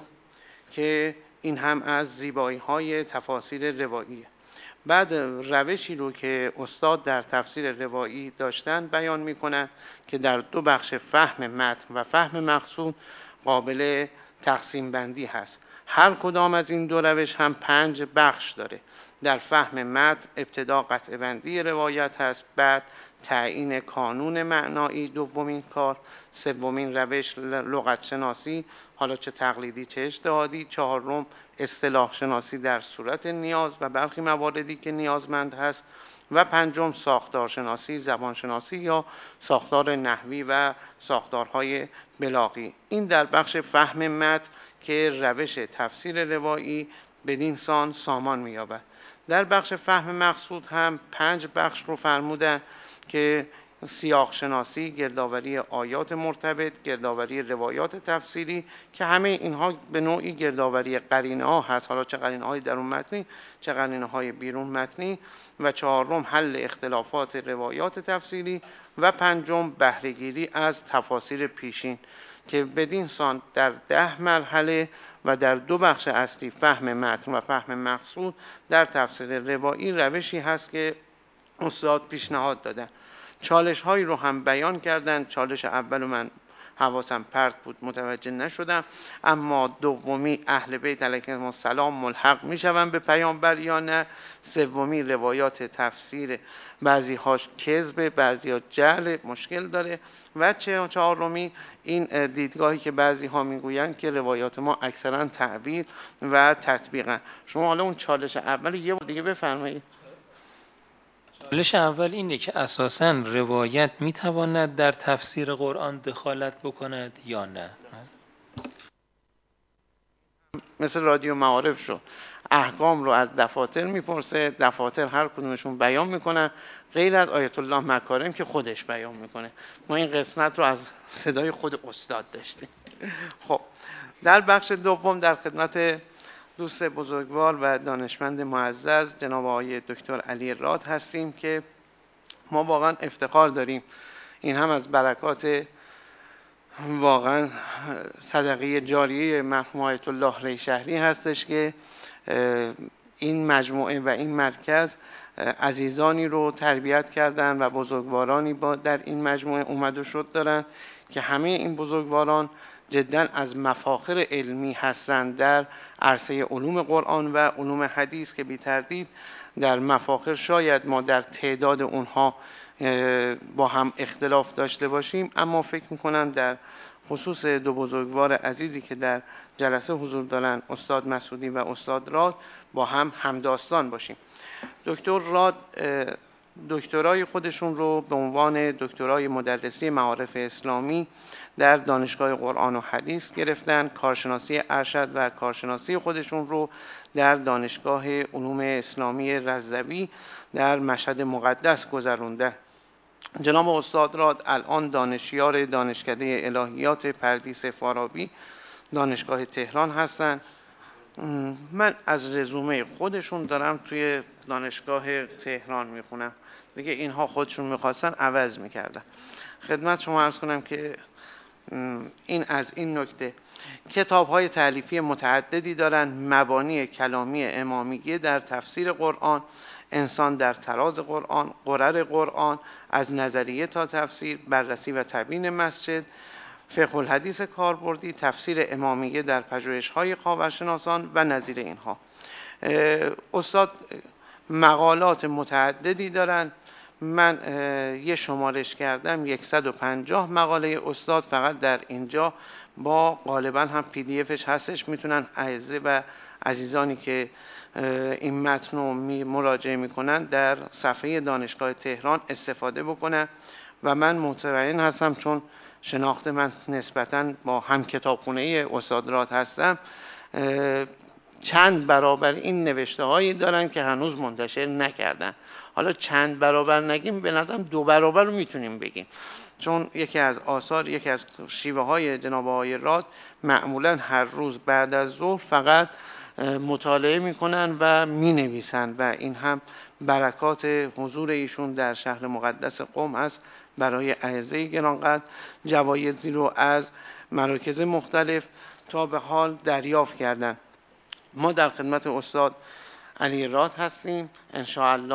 که این هم از زیبایی های تفاسیر رواییه. بعد روشی رو که استاد در تفسیر روایی داشتن بیان میکنن که در دو بخش فهم متن و فهم مقصود قابل تقسیم بندی هست. هر کدام از این دو روش هم پنج بخش داره. در فهم متن ابتدا قطع بندی روایت هست، بعد تعیین کانون معنایی دومین کار، سومین روش لغت شناسی حالا چه تقلیدی چه اجتهادی، چهارم اصطلاح شناسی در صورت نیاز و برخی مواردی که نیازمند هست، و پنجم ساختار شناسی، زبان شناسی یا ساختار نحوی و ساختارهای بلاغی. این در بخش فهم متن که روش تفسیر روایی بدین سان سامان می‌یابد. در بخش فهم مقصود هم پنج بخش رو فرمودن که سیاق شناسی، گردآوری آیات مرتبط، گردآوری روایات تفسیری که همه اینها به نوعی گردآوری قرینه ها هست، حالا چه قرینه های درون متنی چه قرینه های بیرون متنی، و چهارم حل اختلافات روایات تفسیری، و پنجم بهره گیری از تفاسیر پیشین که بدین سان در ده مرحله و در دو بخش اصلی فهم متن و فهم مقصود در تفسیر روایی روشی هست که استاد پیشنهاد دادن. چالش هایی رو هم بیان کردن. چالش اول من حواسم پرت بود متوجه نشدم. اما دومی اهل بیت علیهم السلام ملحق میشوند به پیامبر یا نه. سومی روایات تفسیر بعضی هاش کذبه، بعضی ها جهل مشکل داره. و چهارمی این دیدگاهی که بعضی ها میگویند که روایات ما اکثرا تعبیر و تطبیقن. شما حالا اون چالش اول یه بار دیگه بفرمایید. چالش اول اینه که اساساً روایت میتواند در تفسیر قرآن دخالت بکند یا نه؟ مثل رادیو معارف شد، احکام رو از دفاتر میپرسه، دفاتر هر کدومشون بیان میکنن، غیر از آیت الله مکارم که خودش بیان میکنه. ما این قسمت رو از صدای خود استاد داشتیم. خب در بخش دوم در خدمت دوست بزرگوار و دانشمند معزز جناب آقای دکتر علی راد هستیم که ما واقعا افتخار داریم. این هم از برکات واقعا صدقه جاریه مرحوم آیت الله ریشهری هستش که این مجموعه و این مرکز عزیزانی رو تربیت کردن و بزرگوارانی با در این مجموعه اومد و شد دارن که همه این بزرگواران جدا از مفاخر علمی هستند در عرصه علوم قرآن و علوم حدیث که بی تردید در مفاخر شاید ما در تعداد اونها با هم اختلاف داشته باشیم، اما فکر میکنم در خصوص دو بزرگوار عزیزی که در جلسه حضور دارن، استاد مسعودی و استاد راد، با هم همداستان باشیم. دکتر راد دکترای خودشون رو به عنوان دکترای مدرسی معارف اسلامی در دانشگاه قرآن و حدیث گرفتن. کارشناسی ارشد و کارشناسی خودشون رو در دانشگاه علوم اسلامی رضوی در مشهد مقدس گذرونده. جناب استاد راد الان دانشیار دانشکده الهیات پردیس فارابی دانشگاه تهران هستن. من از رزومه خودشون دارم توی دانشگاه تهران میخونم دیگه، اینها خودشون میخواستن عوض میکردن. خدمت شما عرض کنم که این از این نکته. کتاب های تألیفی متعددی دارن، مبانی کلامی امامیه در تفسیر قرآن، انسان در تراز قرآن، قرر قرآن از نظریه تا تفسیر، بررسی و تبیین مسجد، فقه الحدیث کاربردی، تفسیر امامیه در پژوهش‌های خاورشناسان و نظیر اینها. استاد مقالات متعددی دارن. من یه شمارش کردم صد و پنجاه مقاله استاد فقط در اینجا، با غالبا هم پی دی افش هستش، میتونن اعزه و عزیزانی که این متن رو مراجعه میکنن در صفحه دانشگاه تهران استفاده بکنن. و من مطمئن هستم چون شناخت من نسبتاً با هم کتابخونه استاد راد هستم، چند برابر این نوشته هایی دارن که هنوز منتشر نکردن. حالا چند برابر نگیم، به نظرم دو برابر رو میتونیم بگیم، چون یکی از آثار، یکی از شیوه های جناب آقای راد معمولا هر روز بعد از ظهر فقط مطالعه میکنن و مینویسن و این هم برکات حضور ایشون در شهر مقدس قم هست. برای اعزه گرانقدر جوایزی رو از مراکز مختلف تا به حال دریافت کردن. ما در خدمت استاد علی راد هستیم ان شاء الله.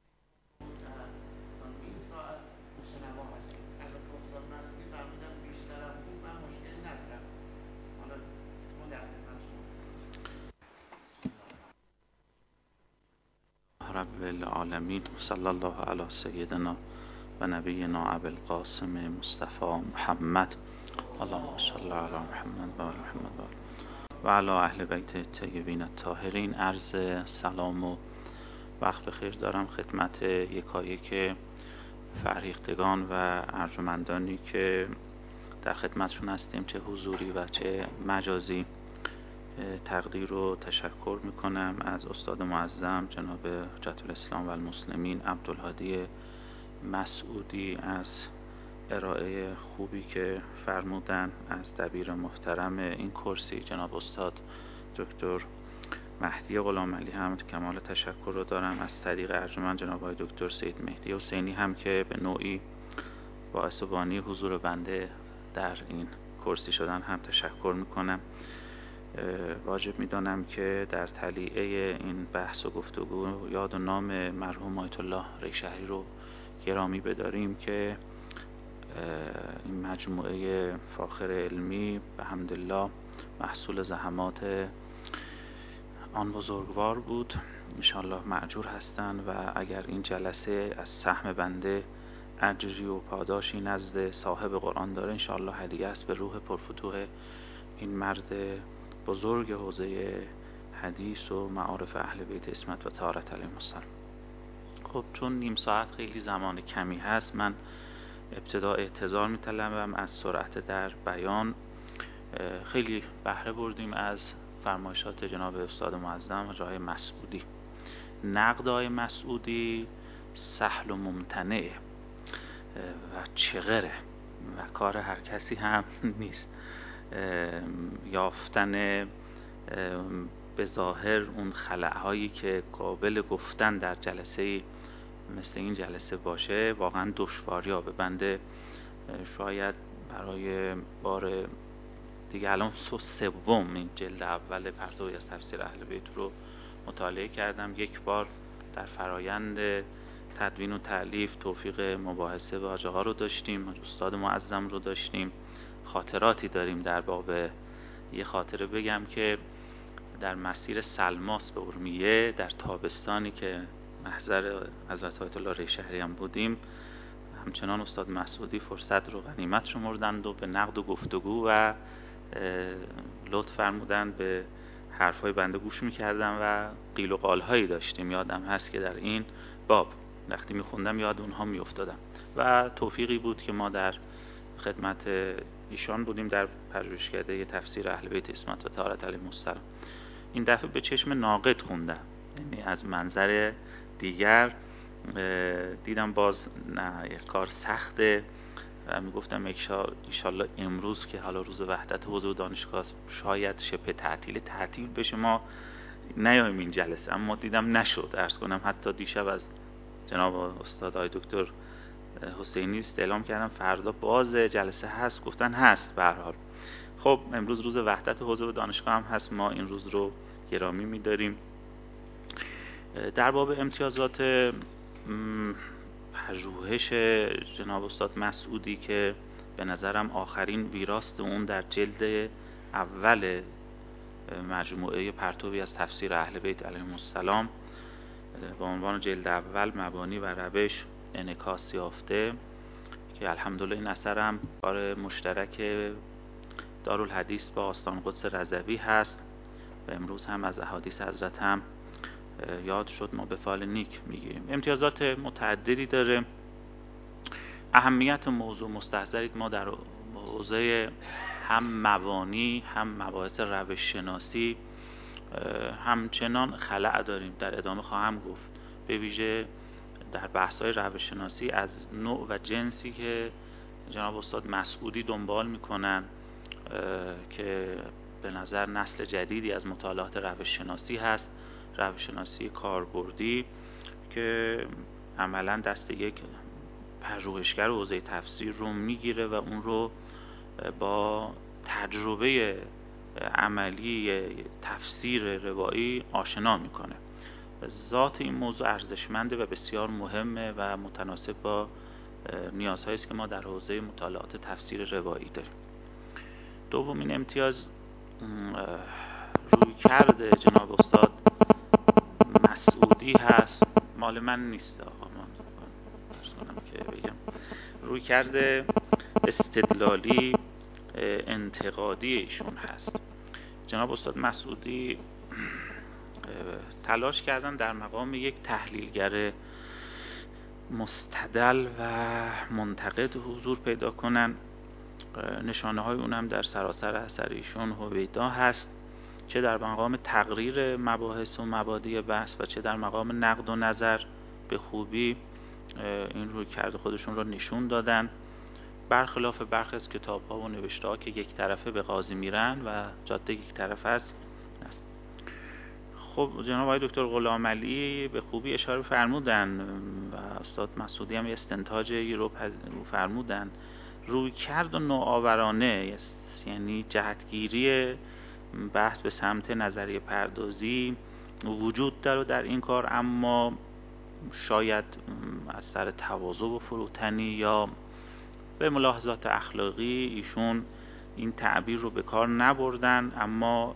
رب العالمین صلی الله علی سیدنا و نبینا ابوالقاسم مصطفی محمد اللهم صل علی محمد و آل محمد و علی اهل بیت طیبین الطاهرین. عرض سلام و وقت بخیر دارم خدمت یکایک فرهیختگان و ارجمندانی که در خدمتشون هستیم، چه حضوری و چه مجازی. تقدیر و تشکر میکنم از استاد معظم جناب حجت الاسلام و المسلمین عبدالهادی مسعودی از ارائه خوبی که فرمودن، از دبیر محترم این کرسی جناب استاد دکتر مهدی غلام علی هم کمال تشکر رو دارم. از طریق ارجمند جناب آقای دکتر سید مهدی حسینی هم که به نوعی باعث و بانی حضور بنده در این کرسی شدن هم تشکر میکنم. واجب میدانم که در تلیعه این بحث و گفتگو یاد و نام مرحوم آیت الله ریشهری رو گرامی بداریم که این مجموعه فاخر علمی به حمدالله محصول زحمات آن بزرگوار بود. انشاءالله مأجور هستند و اگر این جلسه از سهم بنده اجری و پاداشی نزد صاحب قرآن داره، انشاءالله هدیه است به روح پرفتوح این مرد بزرگ حوزه حدیث و معارف اهل بیت عصمت و طهارت علیهم السلام. خب چون نیم ساعت خیلی زمان کمی هست، من ابتدا اعتذار می‌طلبم از سرعت در بیان. خیلی بهره بردیم از فرمایشات جناب استاد معظم آقای مسعودی. نقد آقای مسعودی سهل و ممتنعه و چغره و کار هر کسی هم نیست. یافتن به ظاهر اون خلأهایی که قابل گفتن در جلسه مثل این جلسه باشه واقعا دشواری‌ها به بنده. شاید برای بار دیگه الان سو سوم این جلد اول پرتوی از تفسیر اهل بیت رو مطالعه کردم. یک بار در فرایند تدوین و تألیف توفیق مباحثه با حاج آقا رو داشتیم، استاد معظم رو داشتیم. خاطراتی داریم در باب، یه خاطره بگم که در مسیر سلماس به ارومیه در تابستانی که محضر حضرت آیت الله ری شهری هم بودیم، همچنان استاد مسعودی فرصت رو غنیمت شمردند و به نقد و گفتگو و لطف فرمودند به حرفای بنده گوش میکردم و قیل و قالهایی داشتیم. یادم هست که در این باب وقتی میخوندم یاد اونها میافتادم و توفیقی بود که ما در خدمت ایشان بودیم در پژوهشکده تفسیر اهل بیت عصمت و طهارت علیهم السلام. این دفعه به چشم ناقد خوندم، یعنی از منظر دیگر دیدم باز نه یک کار سخته و میگفتم انشالله امروز که حالا روز وحدت حوزه و دانشگاه شاید شبه تعطیل تعطیل بشه ما نیایم این جلسه، اما دیدم نشد. عرض کنم حتی دیشب از جناب استاد آقای دکتر حسینی استعلام کردم فردا باز جلسه هست، گفتن هست. به هر حال خب امروز روز وحدت حوزه و دانشگاه هم هست، ما این روز رو گرامی می‌داریم. در باب امتیازات پژوهش جناب استاد مسعودی که به نظرم آخرین ویراست اون در جلد اول مجموعه پرتوی از تفسیر اهل بیت علیهم السلام با عنوان جلد اول مبانی و روش انعکاس یافته که الحمدلله این اثر هم کار مشترک دارالحدیث با آستان قدس رضوی هست و امروز هم از احادیث حضرت هم یاد شد، ما به فال نیک میگیریم. امتیازات متعددی داره. اهمیت موضوع مستحضرید ما در حوزه هم مبانی هم مباحث روش شناسی همچنان خلأ داریم. در ادامه خواهم گفت به ویژه در بحث‌های روش شناسی از نوع و جنسی که جناب استاد مسعودی دنبال میکنن که به نظر نسل جدیدی از مطالعات روش شناسی هست، روش شناسی کاربردی که عملا دست یک پژوهشگر حوزه تفسیر رو میگیره و اون رو با تجربه عملی تفسیر روایی آشنا میکنه. ذات این موضوع ارزشمنده و بسیار مهمه و متناسب با نیازهایی است که ما در حوزه مطالعات تفسیر روایی داریم. دومین امتیاز روی کرده جناب استاد مسعودی هست، مال من نیست آقا، من درست کنم که بگم روی کرده استدلالی انتقادی ایشون هست. جناب استاد مسعودی تلاش کردن در مقام یک تحلیلگر مستدل و منتقد حضور پیدا کنن. نشانه های اونم در سراسر اثر ایشون هویدا هست، چه در مقام تقریر مباحث و مبادی بحث و چه در مقام نقد و نظر به خوبی این روی کرده خودشون رو نشون دادن، برخلاف برخی از کتاب ها و نوشته ها که یک طرفه به قاضی میرن و جاده یک طرفه است. خب جناب آقای دکتر غلام علی به خوبی اشاره فرمودن و استاد مسعودی هم استنتاجی رو فرمودن. روی کرد و نوآورانه، یعنی جهتگیری بحث به سمت نظریه پردازی وجود داره در این کار، اما شاید از سر تواضع و فروتنی یا به ملاحظات اخلاقی ایشون این تعبیر رو به کار نبردن، اما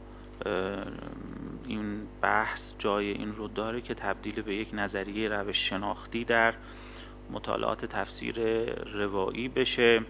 این بحث جای این رو داره که تبدیل به یک نظریه روش شناختی در مطالعات تفسیر روایی بشه،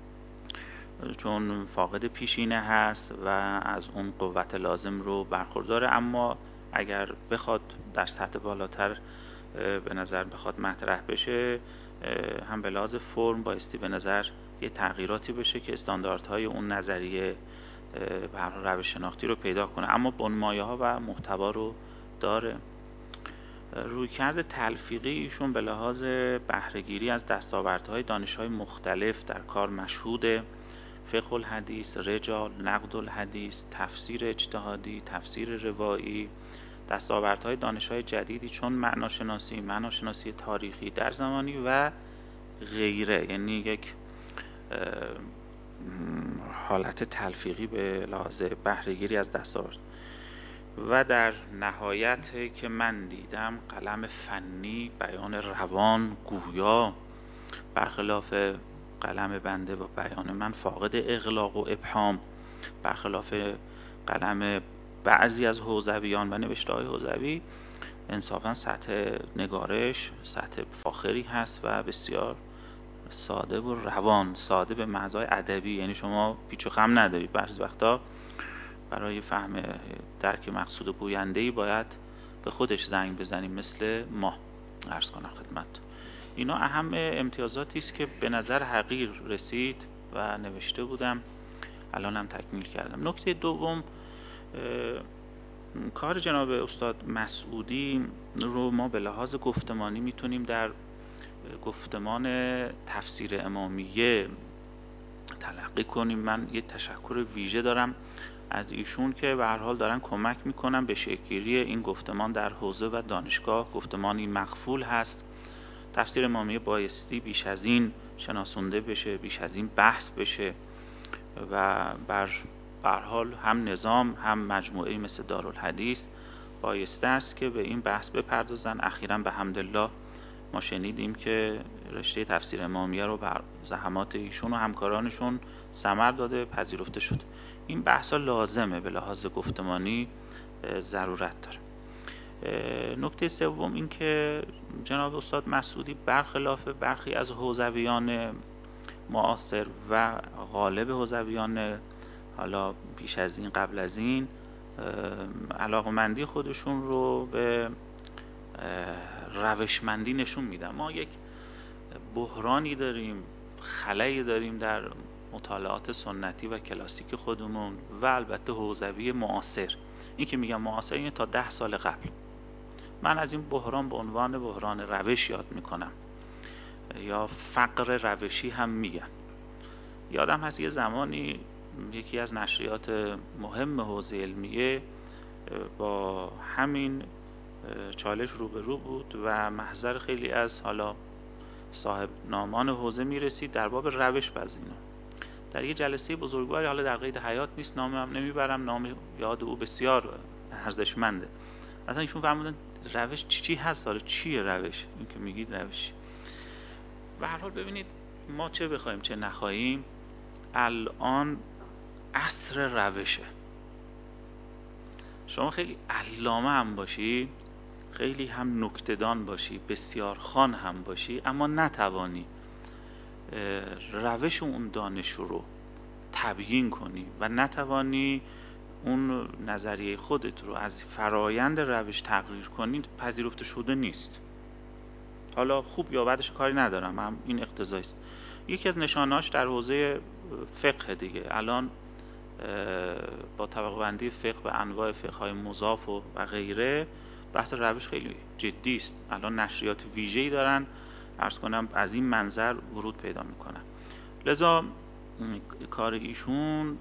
چون فاقد پیشینه هست و از اون قوت لازم رو برخورداره. اما اگر بخواد در سطح بالاتر به نظر بخواد مطرح بشه، هم به لحاظ فرم بایستی به نظر یه تغییراتی بشه که استانداردهای اون نظریه به روش شناختی رو پیدا کنه، اما بنمایه ها و محتوا رو داره. رویکرد تلفیقی ایشون به لحاظ بهره‌گیری از دستاوردهای دانش‌های مختلف در کار مشهوده: فقه الحدیث، رجال، نقد الحدیث، تفسیر اجتهادی، تفسیر روایی، دستاوردهای دانش‌های جدیدی چون معناشناسی، معناشناسی تاریخی در زمانی و غیره، یعنی یک حالت تلفیقی به لحاظ بهره‌گیری از دستاورد. و در نهایت که من دیدم قلم فنی، بیان روان، گویا، برخلاف قلم بنده و بیان من فاقد اغلاق و ابهام، برخلاف قلم بعضی از حوزویان و نوشته‌های حوزوی، انصافا سطح نگارش سطح فاخری هست و بسیار ساده و روان، ساده به معنای ادبی، یعنی شما پیچ و خم ندارید. بعضی وقتا برای فهم درک مقصود گوینده‌ای باید به خودش زنگ بزنیم، مثل ما عرض کنم خدمت. اینا اهم امتیازاتی است که به نظر حقیر رسید و نوشته بودم، الانم تکمیل کردم. نکته دوم، کار جناب استاد مسعودی رو ما به لحاظ گفتمانی میتونیم در گفتمان تفسیر امامیه تلقی کنیم. من یه تشکر ویژه دارم از ایشون که به هر حال دارن کمک میکنن به شکل‌گیری این گفتمان در حوزه و دانشگاه. گفتمانی مغفول هست. تفسیر امامیه بایستی بیش از این شناسونده بشه، بیش از این بحث بشه و بر هر حال هم نظام هم مجموعه‌ای مثل دارالحدیث بایسته است که به این بحث بپردازن. اخیراً به حمدالله ما شنیدیم که رشته تفسیر امامیه رو بر زحمات ایشون و همکارانشون ثمر داده، پذیرفته شد. این بحثا لازمه، به لحاظ گفتمانی ضرورت داره. نکته سوم این که جناب استاد مسعودی برخلاف برخی از حوزویان معاصر و غالب حوزویان حالا پیش از این قبل از این، علاقمندی خودشون رو به روشمندی نشون میدن. ما یک بحرانی داریم، خلایی داریم در مطالعات سنتی و کلاسیک خودمون و البته حوزوی معاصر. این که میگم معاصر اینه تا ده سال قبل. من از این بحران به عنوان بحران روش یاد میکنم، یا فقر روشی هم میگن. یادم هست یه زمانی یکی از نشریات مهم حوزه علمیه با همین چالش روبرو بود و محضر خیلی از حالا صاحب نامان حوزه میرسید در باب روش بزینه. در یه جلسه بزرگواری، حالا در قید حیات نیست، نامم نمیبرم، نام یاد او بسیار ارزشمنده، اصلا ایشون فرمودن روش چی چی هست، حالا چیه روش؟ این که میگید روشی. به هر حال ببینید، ما چه بخوایم چه نخواهیم الان عصر روشه. شما خیلی علامه هم باشی، خیلی هم نکته‌دان باشی، بسیار خوان هم باشی، اما نتوانی روش اون دانش رو تبیین کنی و نتوانی اون نظریه خودت رو از فرایند روش تغییر کنی، پذیرفته شده نیست. حالا خوب یا بدش کاری ندارم، هم این اقتضایی است. یکی از نشانهاش در حوزه فقه دیگه، الان با طبقه بندی فقه به انواع فقه‌های مضاف و غیره، بحث روش خیلی جدی است. الان نشریات ویژه‌ای دارن عرض کنم از این منظر ورود پیدا میکنن. لذا کار ایشون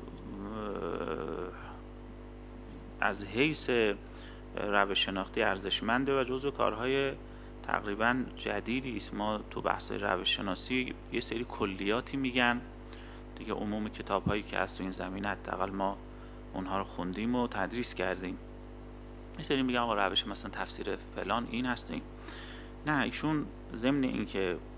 از حیث روش شناختی ارزشمنده و جزو کارهای تقریبا جدیدی است. ما تو بحث روش شناسی یه سری کلیاتی میگن دیگه، عموم کتاب‌هایی که هست تو این زمینه حداقل ما اونها رو خوندیم و تدریس کردیم. یه سری میگن آقا روش مثلا تفسیر فلان این هست این. نه، ایشون ضمن این که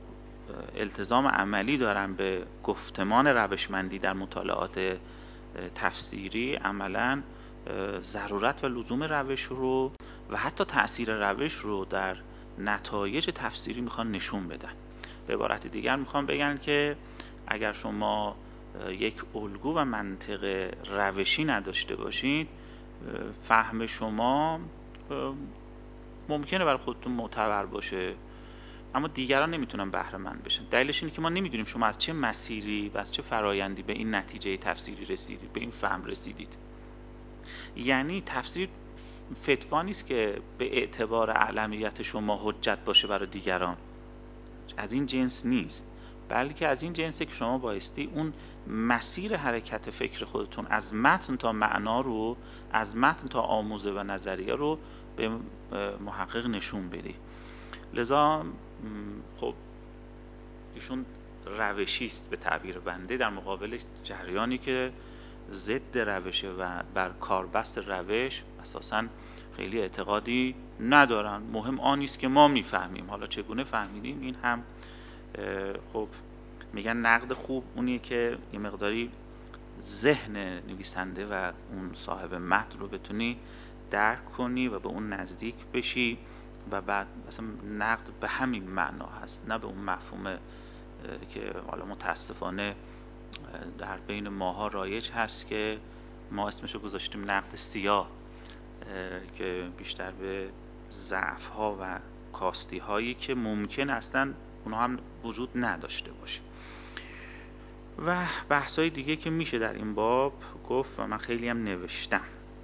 التزام عملی دارن به گفتمان روشمندی در مطالعات تفسیری، عملاً ضرورت و لزوم روش رو و حتی تأثیر روش رو در نتایج تفسیری میخوان نشون بدن. به عبارت دیگر میخوان بگن که اگر شما یک الگو و منطق روشی نداشته باشید، فهم شما ممکنه برای خودتون معتبر باشه اما دیگران نمیتونن بهره مند بشن. دلیلش اینه که ما نمیدونیم شما از چه مسیری و از چه فرایندی به این نتیجه تفسیری رسیدید، به این فهم رسیدید. یعنی تفسیر فتوا نیست که به اعتبار اعلمیت شما حجت باشه برای دیگران، از این جنس نیست، بلکه از این جنسه که شما بایستی اون مسیر حرکت فکر خودتون از متن تا معنا رو، از متن تا آموزه و نظریه رو به محقق نشون بدی. لذا خب ایشون روشیست به تعبیر بنده، در مقابل جریانی که ضد روشه و بر کاربست روش اساساً خیلی اعتقادی ندارن. مهم آن نیست که ما میفهمیم، حالا چگونه فهمیدیم این هم خب میگن نقد خوب اونیه که یه مقداری ذهن نویسنده و اون صاحب متن رو بتونی درک کنی و به اون نزدیک بشی و بعد مثلا نقد به همین معنا هست، نه به اون مفهوم که حالا متاسفانه در بین ماها رایج هست که ما اسمشو گذاشتیم نقد سیاه، که بیشتر به ضعف ها و کاستی هایی که ممکن اصلا اونها هم وجود نداشته باشه. و بحث های دیگه که میشه در این باب گفت و من خیلی هم نوشتم،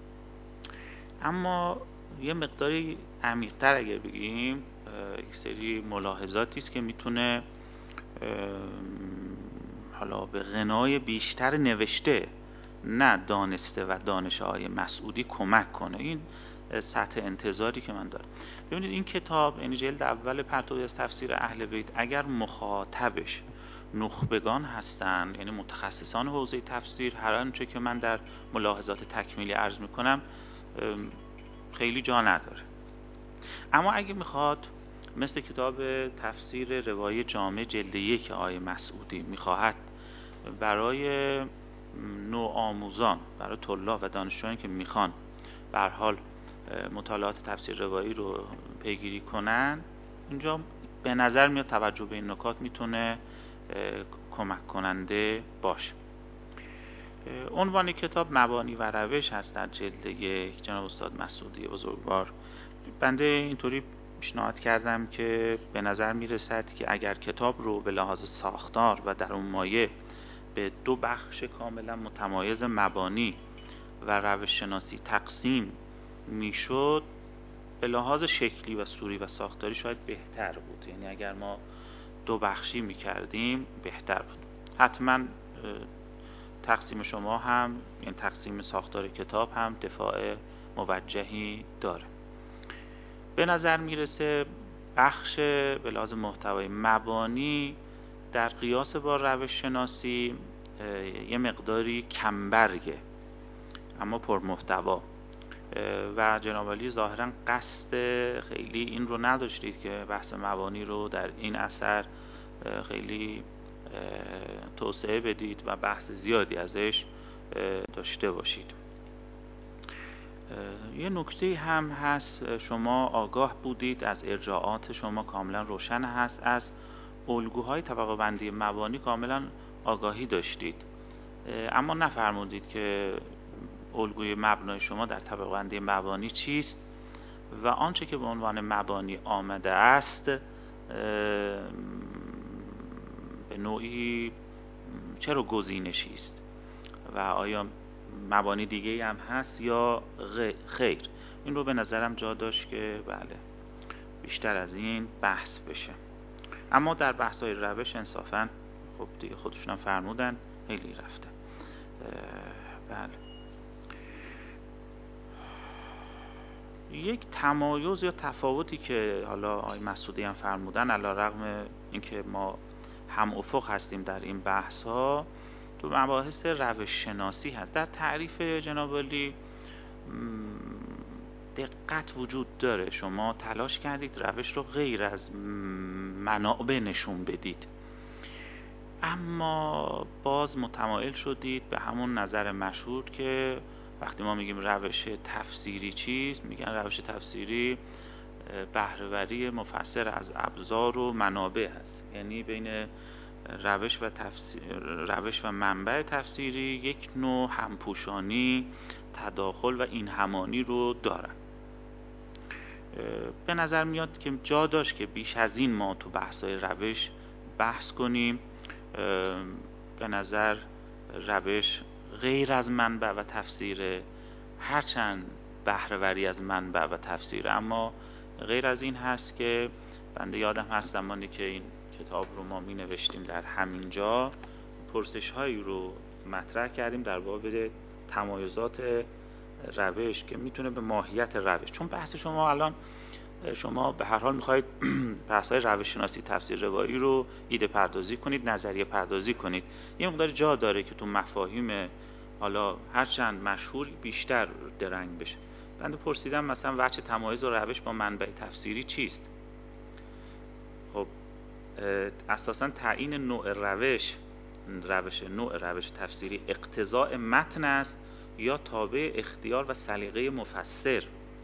اما یه مقداری عمیق‌تر اگر بگیم یک سری ملاحظاتی است که میتونه حالا به غنای بیشتر نوشته نه دانسته و دانش آقای مسعودی کمک کنه. این سطح انتظاری که من دارم. ببینید این کتاب، یعنی جلد اول پرتوی از تفسیر اهل بیت، اگر مخاطبش نخبگان هستن، یعنی متخصصان حوزه تفسیر، هر آنچه که من در ملاحظات تکمیلی عرض میکنم خیلی جا نداره. اما اگه میخواد مثل کتاب تفسیر روایی جامع جلد یک آقای مسعودی میخواهد برای نوآموزان، برای طلاب و دانشجویانی که میخوان به هر حال مطالعات تفسیر روایی رو پیگیری کنن، اینجا به نظر میاد توجه به این نکات میتونه کمک کننده باشه. عنوان کتاب مبانی و روش هست در جلد یک، جناب استاد مسعودی بزرگوار. بنده اینطوری پیشنهاد کردم که به نظر میرسد که اگر کتاب رو به لحاظ ساختار و در اون مایه به دو بخش کاملا متمایز مبانی و روش شناسی تقسیم میشد، به لحاظ شکلی و صوری و ساختاری شاید بهتر بود. یعنی اگر ما دو بخشی میکردیم بهتر بود. حتما تقسیم شما هم، یعنی تقسیم ساختار کتاب هم دفاع موجهی داره. به نظر میرسه بخش به لحاظ محتوای مبانی در قیاس با روش شناسی یه مقداری کمبرگه اما پر محتوا و جناب عالی ظاهرا قصد خیلی این رو نداشتید که بحث مبانی رو در این اثر خیلی توسعه بدید و بحث زیادی ازش داشته باشید. یه نکته هم هست، شما آگاه بودید از ارجاعات شما کاملا روشن هست، از الگوهای طبقه بندی مبانی کاملا آگاهی داشتید، اما نفرمودید که الگوی مبنای شما در طبقه بندی مبانی چیست و آنچه که به عنوان مبانی آمده است به نوعی چرا گزینشی است و آیا مبانی دیگه هم هست یا خیر. این رو به نظرم جا داشت که بله بیشتر از این بحث بشه. اما در بحث‌های روش انصافاً خب دیگه خودشون هم فرمودن خیلی رفته. بله یک تمایز یا تفاوتی که حالا آقای مسعودی هم فرمودن، علیرغم اینکه ما هم افق هستیم در این بحث ها، تو مباحث روش شناسی هست. در تعریف جناب عالی دقت وجود داره. شما تلاش کردید روش رو غیر از منابع نشون بدید. اما باز متمایل شدید به همون نظر مشهور که وقتی ما میگیم روش تفسیری چیست، میگن روش تفسیری بهره‌وری مفسر از ابزار و منابع هست. یعنی بین روش و تفسیر، روش و منبع تفسیری یک نوع همپوشانی، تداخل و این همانی رو دارن. به نظر میاد که جا داشت که بیش از این ما تو بحث‌های روش بحث کنیم. به نظر روش غیر از منبع و تفسیر، هرچند بهره‌وری از منبع و تفسیر، اما غیر از این هست که بنده یادم هست زمانی که این کتاب رو ما می نوشتیم در همین جا پرسش هایی رو مطرح کردیم در باب تمایزات روش که میتونه به ماهیت روش، چون بحث شما الان شما به هر حال میخواید بحث های روش شناسی تفسیر روایی رو ایده پردازی کنید، نظریه پردازی کنید. یه مقدار جا داره که تو مفاهیم حالا هرچند مشهور بیشتر درنگ بشه. بنده پرسیدم مثلا وجه تمایز و روش با منبع تفسیری چیست؟ خب اساساً تعیین نوع روش روش نوع روش تفسیری اقتضاء متن است یا تابع اختیار و سلیقه مفسر.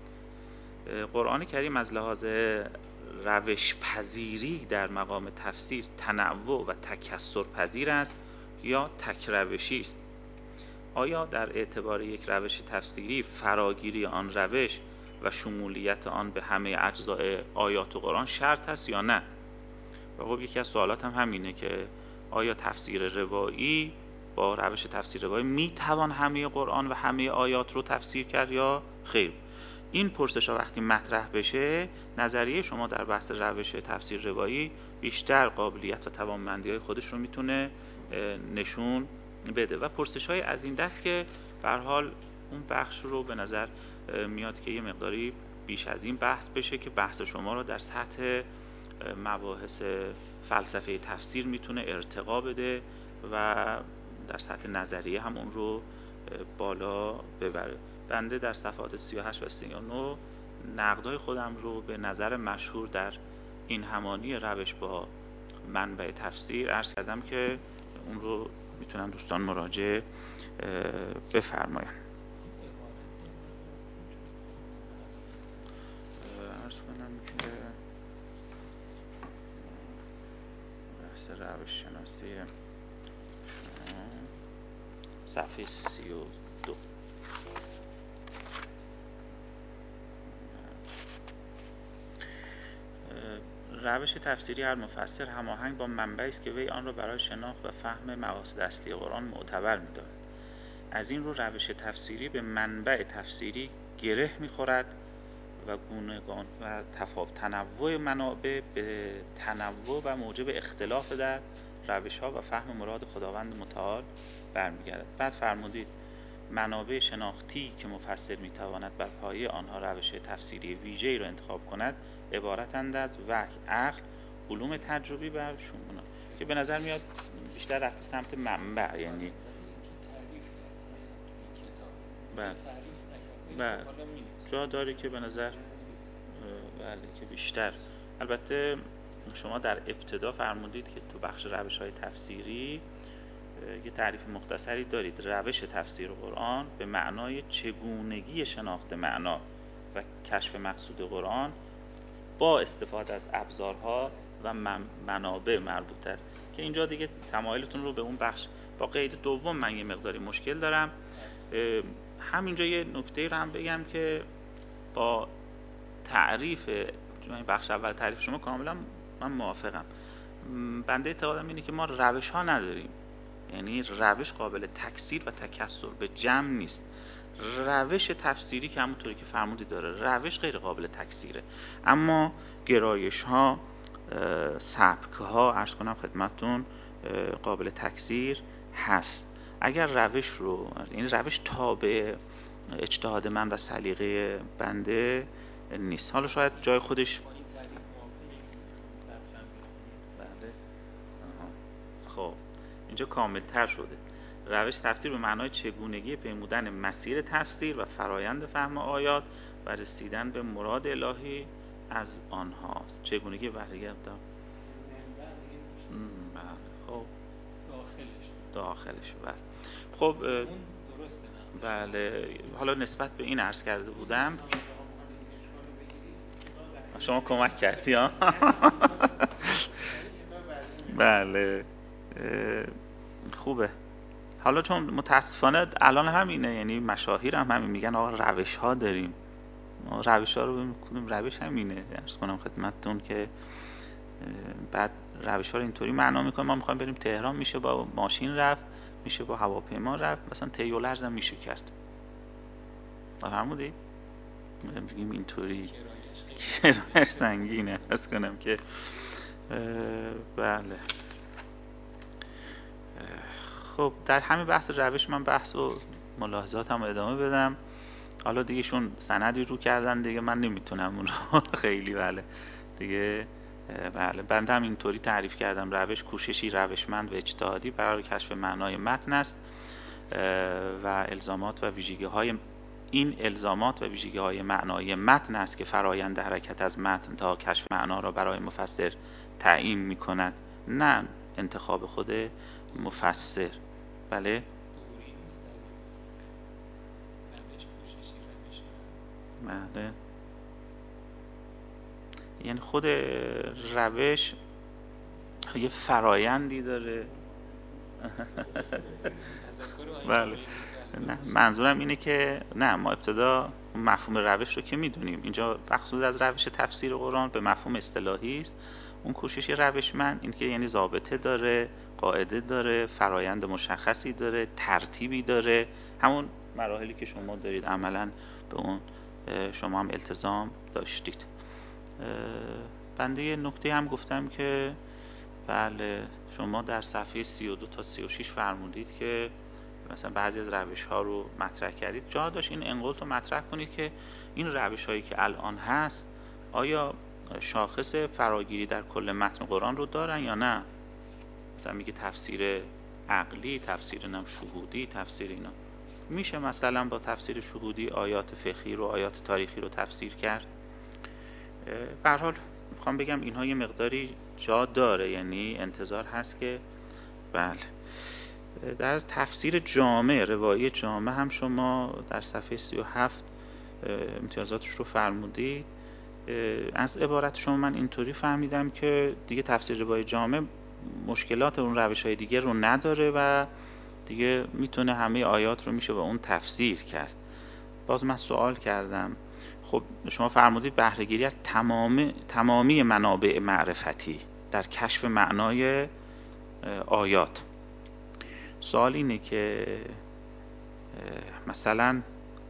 قرآن کریم از لحاظ روش پذیری در مقام تفسیر تنوع و تکثر پذیر است یا تک روشی است. آیا در اعتبار یک روش تفسیری فراگیری آن روش و شمولیت آن به همه اجزای آیات و قرآن شرط است یا نه؟ و خب یکی از سوالات هم همینه که آیا تفسیر روایی با روش تفسیر روایی میتوان همه قرآن و همه آیات رو تفسیر کرد یا خیر؟ این پرسش ها وقتی مطرح بشه، نظریه شما در بحث روش تفسیر روایی بیشتر قابلیت و توانمندی های خودش رو میتونه نشون بده و پرسش های از این دست که به هر حال اون بخش رو به نظر میاد که یه مقداری بیش از این بحث بشه که بحث شما رو در سطح مباحث فلسفه تفسیر میتونه ارتقا بده و در سطح نظریه هم اون رو بالا ببره. بنده در صفحات سی و هشت و سی و نه نقدهای خودم رو به نظر مشهور در این همانی روش با منبع تفسیر عرض کردم که اون رو میتونن دوستان مراجعه بفرماین. عرض کنم که بحث روش شناسی صفحه سی و دو. روش تفسیری هر مفسر هماهنگ با منبعی است که وی آن را برای شناخت و فهم مقاصد اصلی قرآن معتبر می‌داند. از این رو روش تفسیری به منبع تفسیری گره می‌خورد و گوناگون و تفاوت تنوع منابع به تنوع و موجب اختلاف در روش‌ها و فهم مراد خداوند متعال برمیگردد. بعد فرمودید منابع شناختی که مفسر میتواند بر پایه آنها روش تفسیری ویژه‌ای را انتخاب کند عبارتند از وحی، عقل، علوم تجربی و شمول که به نظر میاد بیشتر رفته سمت منبع. یعنی بله بله جا داره که به نظر بله که بیشتر. البته شما در ابتدا فرمودید که تو بخش روش‌های تفسیری یه تعریف مختصری دارید. روش تفسیر قرآن به معنای چگونگی شناخت معنا و کشف مقصود قرآن با استفاده از ابزارها و منابع مربوطه، که اینجا دیگه تمایلتون رو به اون بخش. با قید دوم من یه مقداری مشکل دارم. همینجا یه نکته رو هم بگم که با تعریف بخش اول تعریف شما کاملا من موافقم. بنده اعتقادم اینه که ما روش ها نداریم، یعنی روش قابل تکثیر و تکثر به جمع نیست. روش تفسیری که همونطوری که فرمودی داره روش غیر قابل تکثیره، اما گرایش ها، سبک ها عرض کنم خدمتون قابل تکثیر هست. اگر روش رو این روش تابع اجتهاد من و سلیقه بنده نیست. حالا شاید جای خودش بله خب اینجا کامل تر شده. روش تفسیر به معنای چگونگی پیمودن مسیر تفسیر و فرایند فهم آیات و رسیدن به مراد الهی از آنهاست. چگونگی برگردم خب داخلش. بله خب بله حالا نسبت به این عرض کرده بودم شما کمک کردی ها. بله خوبه. حالا چون متاسفانه الان همینه، یعنی مشاهیر هم همین میگن آقا روش ها داریم، روش ها رو ببینیم کدوم روش همینه. عرض کنم خدمتتون که بعد روش ها رو اینطوری معنا میکنیم ما میخوایم بریم تهران، میشه با ماشین رفت، میشه با هواپیما رفت، مثلا طی الارض هم میشه کرد. فهمیدی؟ میگیم اینطوری کرایش سنگینه. عرض کنم که بله. خب در همین بحث روش من بحث و ملاحظاتم ادامه بدم. حالا دیگه شون سندی رو کردن دیگه من نمیتونم اون رو خیلی بله دیگه بله بنده هم اینطوری تعریف کردم. روش کوششی روشمند و اجتهادی برای کشف معنای متن است و الزامات و ویژگی های این الزامات و ویژگی های معنای متن است که فرایند حرکت از متن تا کشف معنا را برای مفسر تعیین می کند، نه انتخاب خود مفسر. بله بله یعنی خود روش یه فرایندی داره. بله نه منظورم اینه که نه ما ابتدا مفهوم روش رو که میدونیم، اینجا مقصود از روش تفسیر قرآن به مفهوم اصطلاحی است. اون کوشش روشمند این که یعنی ضابطه داره، قاعده داره، فرایند مشخصی داره، ترتیبی داره، همون مراحلی که شما دارید عملاً به اون شما هم التزام داشتید. بنده یه نکته هم گفتم که بله شما در صفحه سی و دو تا سی و شش فرمودید که مثلا بعضی از روش ها رو مطرح کردید. جا داشت این انقلت رو مطرح کنید که این روش هایی که الان هست آیا شاخص فراگیری در کل متن قرآن رو دارن یا نه؟ مثلا میگه تفسیر عقلی، تفسیر نم شهودی، تفسیر اینا. میشه مثلا با تفسیر شهودی آیات فقهی رو، آیات تاریخی رو تفسیر کرد؟ به هر حال میخوام بگم اینها یه مقداری جا داره، یعنی انتظار هست که بله. در تفسیر جامع، روایی جامع هم شما در صفحه سی و هفت امتیازاتش رو فرمودید. از عبارت شما من اینطوری فهمیدم که دیگه تفسیر روایی جامع مشکلات اون روش های دیگه رو نداره و دیگه میتونه همه آیات رو میشه با اون تفسیر کرد. باز من سوال کردم خب شما فرمودید بهره‌گیری از تمام تمامی منابع معرفتی در کشف معنای آیات. سوال اینه که مثلا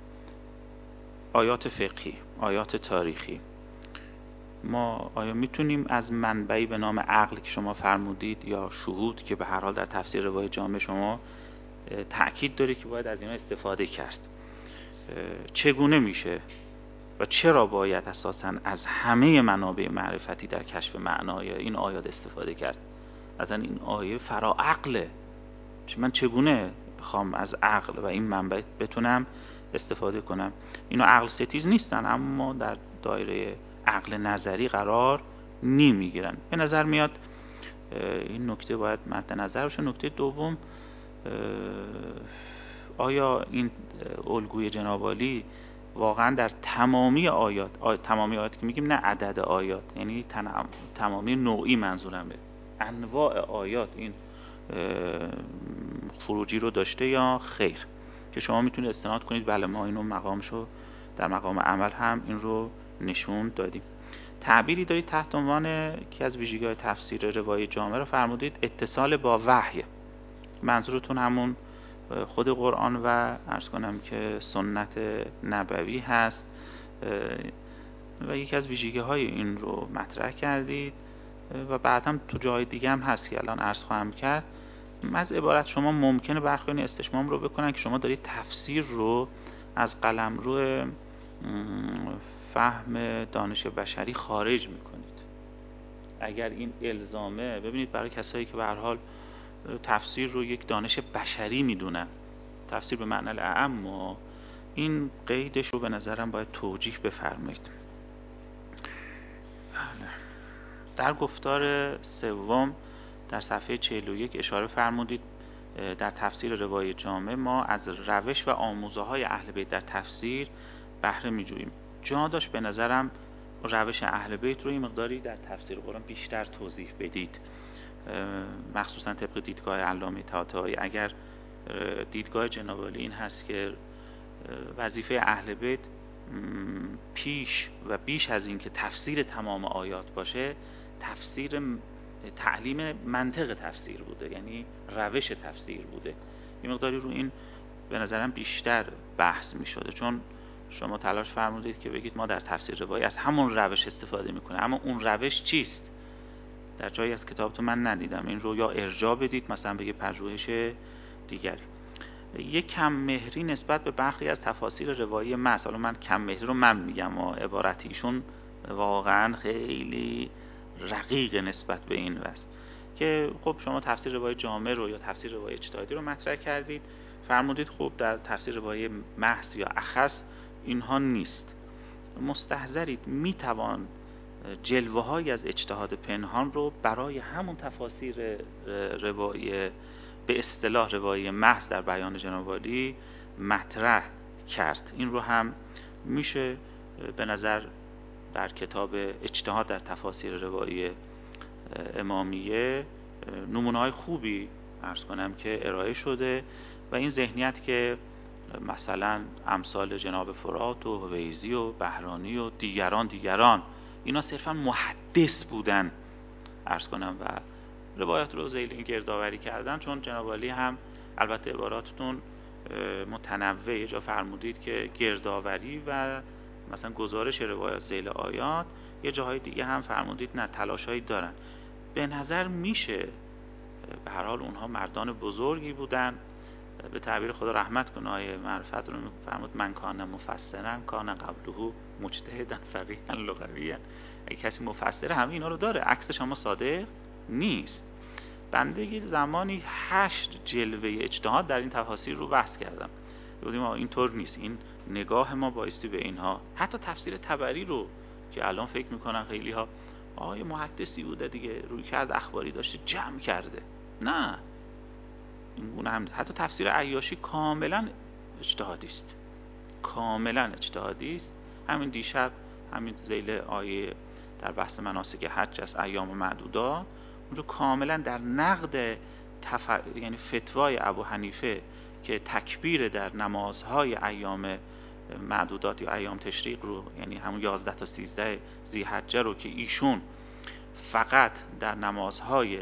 آیات فقهی، آیات تاریخی، ما آیا میتونیم از منبعی به نام عقل که شما فرمودید یا شهود که به هر حال در تفسیر روای جامع شما تأکید داره که باید از اینا استفاده کرد، چگونه میشه و چرا باید اساساً از همه منابع معرفتی در کشف معنای این آیات استفاده کرد؟ اصلا این آیه فرا عقله، من چگونه بخوام از عقل و این منبع بتونم استفاده کنم؟ اینا عقل ستیز نیستن اما در دایره عقل نظری قرار نمیگیرن. به نظر میاد این نکته باید مد نظر باشه. نکته دوم، آیا این الگوی جناب عالی واقعا در تمامی آیات آی... تمامی آیات که میگیم نه عدد آیات، یعنی تن... تمامی نوعی منظورمه، انواع آیات این خروجی رو داشته یا خیر؟ که شما میتونید استناد کنید بله ما اینو مقامشو در مقام عمل هم این رو نشون دادیم. تعبیری دارید تحت عنوان که از ویژگی‌های تفسیر روای جامع رو فرمودید اتصال با وحی. منظورتون همون خود قرآن و عرض کنم که سنت نبوی هست و یکی از ویژگی‌های این رو مطرح کردید و بعد هم تو جای دیگه هم هست که الان عرض خواهم کرد. از عبارت شما ممکنه برخی این استشمام رو بکنن که شما دارید تفسیر رو از قلمرو فهم دانش بشری خارج میکنید. اگر این الزامه، ببینید برای کسایی که به هر حال تفسیر رو یک دانش بشری میدونن، تفسیر به معنی اعم، این قیدش رو به نظرم باید توجیه بفرمایید. در گفتار سوم در صفحه چهل و یک اشاره فرمودید در تفسیر روایی جامع ما از روش و آموزه های اهل بیت در تفسیر بهره می‌جوییم. جا داشت به نظرم روش اهل بیت رو این مقداری در تفسیر قرآن بیشتر توضیح بدید، مخصوصا طبق دیدگاه علامه طاطایی. اگر دیدگاه جناب عالی این هست که وظیفه اهل بیت پیش و بیش از این که تفسیر تمام آیات باشه، تفسیر تعلیم منطق تفسیر بوده، یعنی روش تفسیر بوده، این مقداری رو این به نظرم بیشتر بحث می شده. چون شما تلاش فرمودید که بگید ما در تفسیر روایی از همون روش استفاده میکنیم، اما اون روش چیست؟ در جایی از کتابتون من ندیدم این رو، یا ارجاع بدید مثلا بگه پژوهش دیگری. یک کم مهری نسبت به برخی از تفاسیر روایی محض، حالا من کم مهری رو من میگم و عبارتیشون واقعا خیلی رقیق نسبت به این وست که خب شما تفسیر روایی جامع رو یا تفسیر روایی اجتهادی رو مطرح کردید، فرمودید خب در تفسیر روایی محض یا اخص اینها نیست. مستحضرید میتوان جلوه های از اجتهاد پنهان رو برای همون تفاسیر روایی به اصطلاح روایی محض در بیان جناب عالی مطرح کرد. این رو هم میشه به نظر در کتاب اجتهاد در تفاسیر روایی امامیه نمونه‌های خوبی عرض کنم که ارائه شده و این ذهنیت که مثلا امثال جناب فرات و حویزی و بهرانی و دیگران دیگران اینا صرفا محدث بودن عرض کنم و روایات رو ذیل گردآوری کردن. چون جناب عالی هم البته عباراتتون متنوع، یه جا فرمودید که گردآوری و مثلا گزارش روایات ذیل آیات، یه جاهای دیگه هم فرمودید نه تلاشایی دارن. به نظر میشه به هر حال اونها مردان بزرگی بودن، به تعبیر خدا رحمت کنه آیه معرفت رو فرمود من کان مفسرن کان قبله مجتهدن فقیها لغویا. اگه کسی مفسر همه اینا رو داره، عکسش اما صادق نیست. بنده زمانی هشت جلوه اجتهاد در این تفاسیر رو بحث کردم، بودیم اینطور نیست، این نگاه ما بایستی به اینها. حتی تفسیر طبری رو که الان فکر میکنن خیلی ها آقای محدثی بوده دیگه، روی کرد اخباری داشته جمع کرده، نه این گونه هم. حتی تفسیر عیاشی کاملا اجتهادی است، کاملا اجتهادی است. همین دیشب همین ذیل آیه در بحث مناسک حج از ایام معدودات اونجا کاملا در نقد تف... یعنی فتوای ابو حنیفه که تکبیر در نمازهای ایام معدودات یا ایام تشریق رو، یعنی همون یازده تا سیزده ذی‌حجه رو که ایشون فقط در نمازهای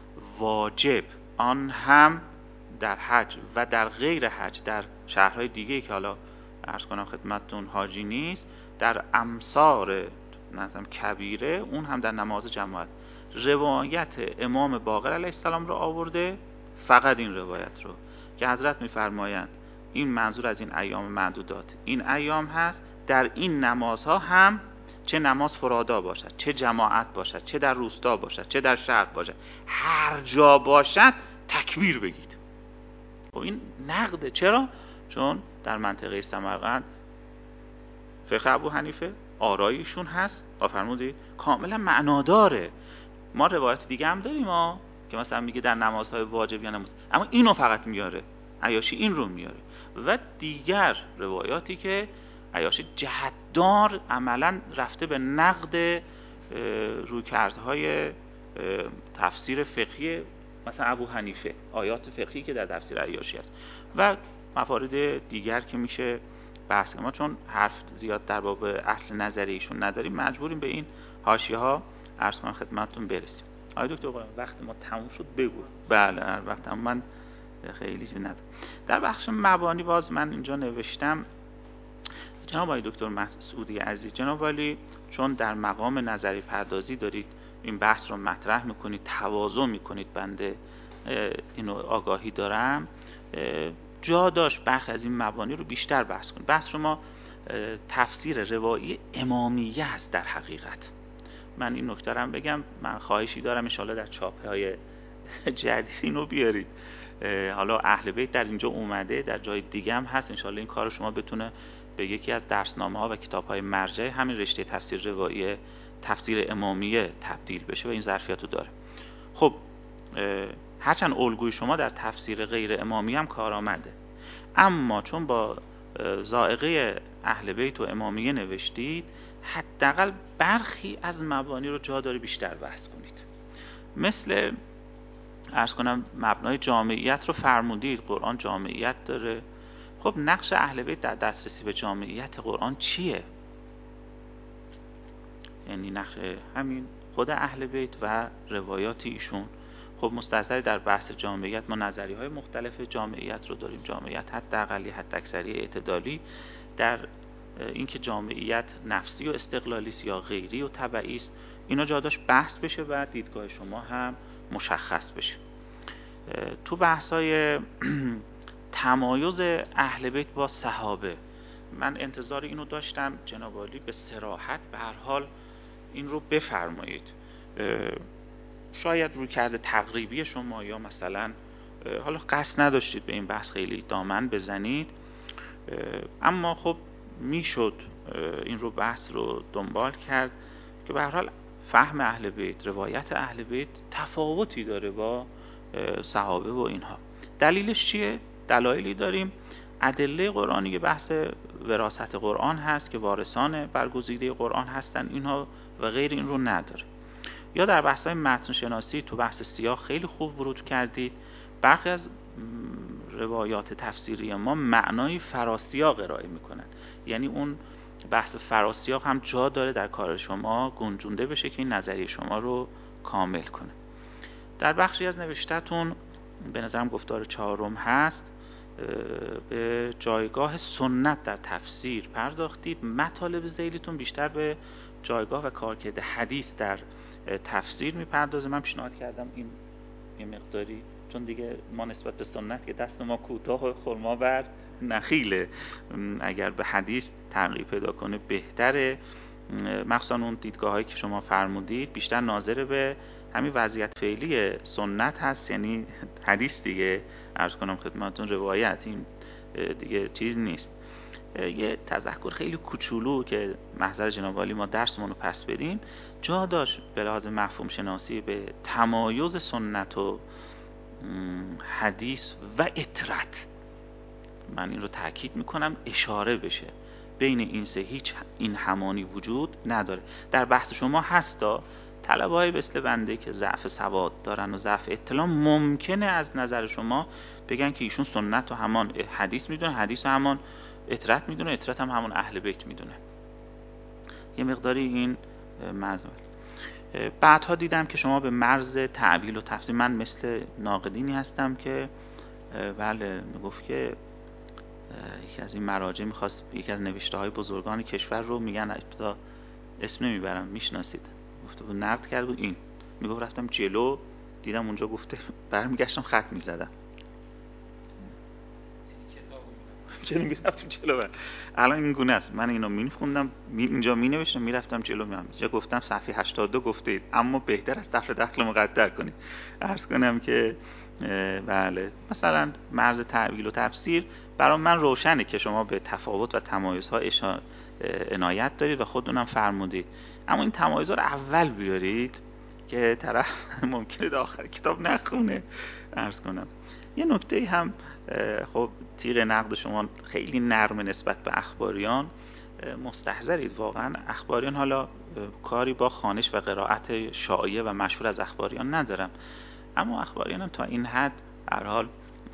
واجب آن هم در حج و در غیر حج در شهرهای دیگه که حالا عرض کنم خدمتتون حاجی نیست، در امصار مثلا کبیره اون هم در نماز جماعت روایت امام باقر علیه السلام رو آورده، فقط این روایت رو که حضرت میفرمایند این منظور از این ایام معدودات این ایام هست، در این نمازها هم چه نماز فرادا باشد، چه جماعت باشد، چه در روستا باشد، چه در شهر باشد، هر جا باشد تکبیر بگید. خب این نقده. چرا؟ چون در منطقه سمرقند فقه ابو حنیفه آرایشون هست، آفرمودید کاملا معناداره. ما روایت دیگه هم داریم ها که مثلا میگه در نمازهای واجب یا نماز، اما اینو فقط میاره، عیاشی این رو میاره و دیگر روایاتی که عیاشی جهتدار عملا رفته به نقد رویکردهای تفسیر فقهی مثلا ابو حنیفه، آیات فقهی که در تفسیر عیاشی هست و موارد دیگر که میشه بحث کنیم. ما چون حرف زیاد در باب اصل نظریشون نداریم مجبوریم به این حاشیه ها عرض کنم خدمتتون برسیم. آقای دکتر قائم وقت ما تموم شد بگو. بله هر وقت هم من خیلی چیز ندارم. در بخش مبانی باز من اینجا نوشتم جناب آقای دکتر مسعودی عزیز، جناب عالی چون در مقام نظری پردازی دارید این بحث رو مطرح میکنید، تواضع میکنید، بنده اینو آگاهی دارم، جا داشت برخی از این مبانی رو بیشتر بحث کنید. بحث شما تفسیر روایی امامیه است در حقیقت. من این نکته رو هم بگم، من خواهشی دارم ان شاءالله در چاپه های جدید اینو بیارید. حالا اهل بیت در اینجا اومده، در جای دیگه هم هست، ان شاءالله این کار شما بتونه به یکی از درسنامه ها و کتاب های مرجع همین رشته تفسیر روایی تفسیر امامیه تبدیل بشه و این ظرفیت رو داره. خب هرچند الگوی شما در تفسیر غیر امامی هم کارآمده، اما چون با ذائقه اهل بیت و امامیه نوشتید، حداقل برخی از مبانی رو جا داره بیشتر بحث کنید. مثل عرض کنم مبنای جامعیت رو فرمودید، قرآن جامعیت داره. خب نقش اهل بیت در دسترسی به جامعیت قرآن چیه؟ یعنی نقش همین خود اهل بیت و روایات ایشون. خب مستحضر در بحث جامعیت ما نظریه های مختلف جامعیت رو داریم، جامعیت حداقلی، حداکثری، اعتدالی، در اینکه جامعیت نفسی و استقلالی است یا غیری و تبعی است. اینا جا داشت بحث بشه و دیدگاه شما هم مشخص بشه. تو بحث‌های تمایز اهل بیت با صحابه من انتظار اینو داشتم جناب عالی به صراحت به هر حال این رو بفرمایید. شاید روی کرده تقریبی شما یا مثلا حالا قصد نداشتید به این بحث خیلی دامن بزنید، اما خب میشد این رو بحث رو دنبال کرد که به هر حال فهم اهل بیت، روایت اهل بیت تفاوتی داره با صحابه و اینها. دلیلش چیه؟ دلایلی داریم. ادله قرآنی که بحث وراثت قرآن هست که وارثان برگزیده قرآن هستن اینها و غیر این رو نداره. یا در بحث‌های متن شناسی تو بحث سیاق خیلی خوب ورود کردید. برخی از روایات تفسیری ما معنای فراسیاق ارائه میکنن، یعنی اون بحث فراسیاق هم جا داره در کار شما گنجونده بشه که این نظریه شما رو کامل کنه. در بخشی از نوشته‌تون به نظرم گفتار چهارم هست، به جایگاه سنت در تفسیر پرداختید. مطالب ذیلیتون بیشتر به جایگاه و کارکرد حدیث در تفسیر میپردازه. من پیشنهاد کردم این یه مقداری، چون دیگه ما نسبت به سنت که دست ما کوتاه و خرما بر نخیله، اگر به حدیث تغییر پیدا کنه بهتره. مخصوصا اون دیدگاه هایی که شما فرمودید بیشتر ناظر به همین وضعیت فعلی سنت هست، یعنی حدیث دیگه عرض کنم خدمتتون روایت این دیگه چیز نیست. یه تذکر خیلی کوچولو که محضر جناب عالی ما درسمون رو پس بدیم، جا داشت به لحاظ مفهوم شناسی به تمایز سنت و حدیث و اطرت، من این رو تاکید میکنم، اشاره بشه. بین این سه هیچ این همانی وجود نداره. در بحث شما هستا طلبه‌های مثل بنده که ضعف سواد دارن و ضعف اطلاع ممکنه از نظر شما بگن که ایشون سنت و همان حدیث میدونه، حدیث و همان اطرت میدونه، اطرت هم همون اهل بیت میدونه. یه مقداری این موضوع. بعدها دیدم که شما به مرز تعبیل و تفسیر، من مثل ناقدینی هستم که بله میگفت که یکی از این مراجع میخواست یکی از نوشته های بزرگان کشور رو، میگن ابتدا اسم نمیبرم میشناسید، گفته بود نقد کرد بود این، میگفت رفتم جلو دیدم اونجا گفته برمیگشتم خط میزدم. چرا میرفتم جلو؟ الان این گونه است، من اینو میخوندم اینجا مینوشتم میرفتم جلو میام اینجا گفتم صفحه هشتاد و دو گفتید، اما بهتر است دفع دخل مقدر کنید. عرض کنم که بله مثلا مرز تعبیل و تفسیر برای من روشنه که شما به تفاوت و تمایزها عنایت دارید و خودتونم فرمودید، اما این تمایزها رو اول بیارید که طرف ممکنه در آخر کتاب نخونه. عرض کنم یه نکته هم، خب تیر نقد شما خیلی نرم نسبت به اخباریان، مستحضرید واقعا اخباریان، حالا کاری با خوانش و قرائت شایع و مشهور از اخباریان ندارم، اما اخباریان هم تا این حد هر حال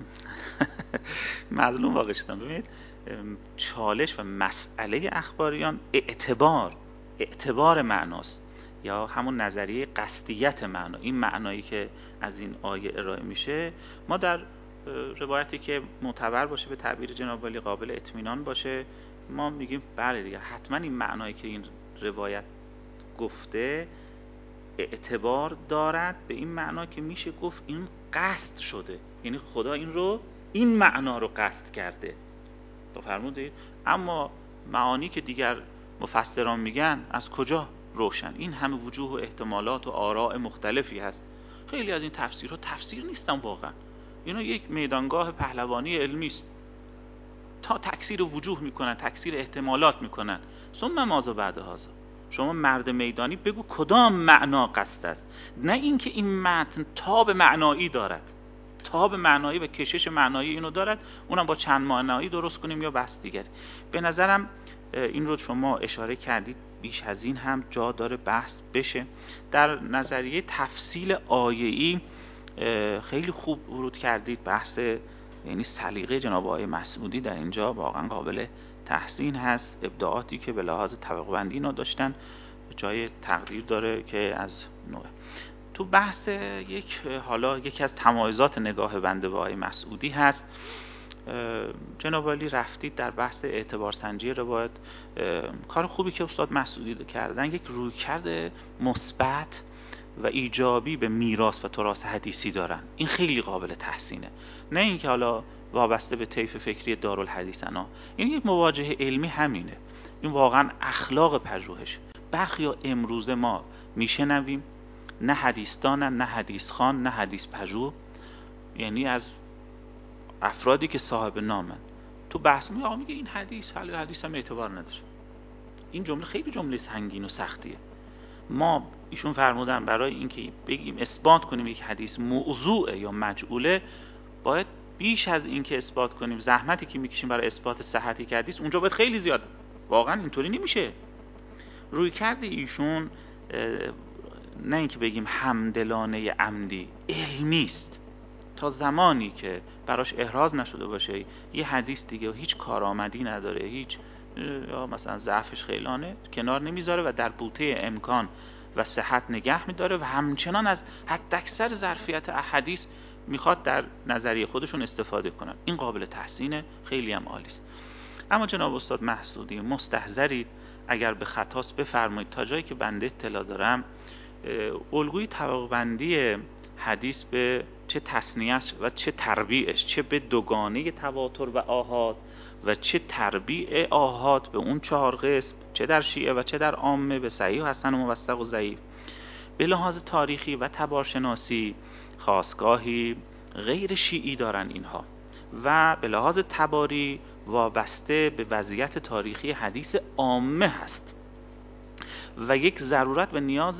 مظلوم واقع شدن. ببینید چالش و مسئله اخباریان اعتبار اعتبار معناست، یا همون نظریه قصدیت معنا. این معنایی که از این آیه ارائه میشه، ما در روایتی که معتبر باشه به تعبیر جناب عالی قابل اطمینان باشه، ما میگیم بله دیگه حتما این معنایی که این روایت گفته اعتبار دارد، به این معنا که میشه گفت این قصد شده، یعنی خدا این رو این معنا رو قصد کرده. تو فرمودید؟ اما معانی که دیگر مفسران میگن از کجا روشن؟ این همه وجوه و احتمالات و آراء مختلفی هست. خیلی از این تفسیرها تفسیر نیستن واقعا، اینا یک میدانگاه پهلوانی علمی است. تا تکثیر وجوه میکنن، تکثیر احتمالات میکنن. ثم ماذا بعد هذا؟ شما مرد میدانی بگو کدام معنا قصد است، نه اینکه این متن تاب معنایی دارد. تاب معنایی و کشش معنایی اینو دارد، اونم با چند معنایی درست کنیم یا بس دیگر. به نظرم این رو شما اشاره کردید، بیش از این هم جا داره بحث بشه. در نظریه تفصیل آیه‌ای خیلی خوب ورود کردید، بحث یعنی سلیقه جناب آقای مسعودی در اینجا واقعا قابل تحسین هست. ابداعاتی که به لحاظ طبقه بندی اینا داشتن جای تقدیر داره که از نوع. تو بحث یک حالا یکی از تمایزات نگاه بنده به آقای مسعودی هست، جناب عالی رفتید در بحث اعتبار سنجی روایت. کار خوبی که استاد مسعودی کردن، یک رویکرد مثبت و ایجابی به میراث و تراث حدیثی دارن. این خیلی قابل تحسینه، نه اینکه حالا وابسته به طیف فکری دارالحدیثنا. این یک مواجهه علمی همینه، این واقعا اخلاق پژوهش. برخیا امروزه ما میشنویم نه حدیثدانن، نه حدیث خوان، نه حدیث پژوه، یعنی از افرادی که صاحب نامن تو بحث می آقا میگه این حدیث، حالا حدیث هم اعتبار نداره. این جمله خیلی جمله سنگین و سختیه. ما ایشون فرمودن برای اینکه بگیم اثبات کنیم یک حدیث موضوعه یا مجعوله، باید بیش از این که اثبات کنیم زحمتی که میکشیم برای اثبات صحت یک حدیث اونجا باید خیلی زیاد. واقعا اینطوری نمیشه. روی کرده ایشون نه اینکه بگیم همدلانه عمدی، علمی است. تا زمانی که براش احراز نشده باشه یه حدیث دیگه و هیچ کارآمدی نداره، هیچ یا مثلا ضعفش خیلانه، کنار نمیذاره و در بوته امکان و صحت نگه میداره و همچنان از حداکثر ظرفیت احادیث میخواد در نظریه خودشون استفاده کنن. این قابل تحسینه، خیلی هم عالی است. اما جناب استاد محسودی مستحضرید، اگر به خطاست بفرمایید. تا جایی که بنده اطلاع دارم الگوی طبقه بندی حدیث به چه تصنیعش و چه تربیعش، چه به دوگانه تواتر و آحاد و چه تربیع آحاد به اون چهار قسم، چه در شیعه و چه در عامه، به صحیح و حسن و موثق و ضعیف، به لحاظ تاریخی و تبارشناسی خاستگاهی غیر شیعی دارن اینها و به لحاظ تباری وابسته به وضعیت تاریخی حدیث عامه هست و یک ضرورت و نیاز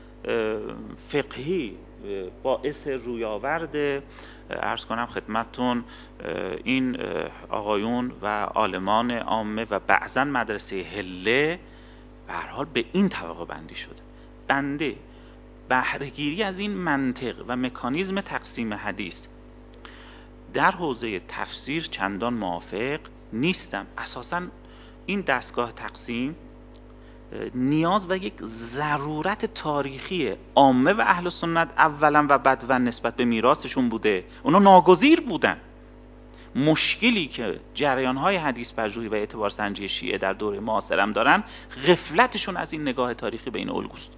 فقهی باعث رویاورد عرض کنم خدمتتون این آقایون و عالمان عامه و بعضا مدرسه هله به هر حال به این طبقه بندی شده. بنده بهره‌گیری از این منطق و مکانیزم تقسیم حدیث در حوزه تفسیر چندان موافق نیستم. اساساً این دستگاه تقسیم نیاز و یک ضرورت تاریخی عامه و اهل سنت اولا و بعد و نسبت به میراثشون بوده، اونا ناگزیر بودن. مشکلی که جریان‌های حدیث پژوهی و اعتبار سنجی شیعه در دوره معاصر هم دارن، غفلتشون از این نگاه تاریخی به این الگوست.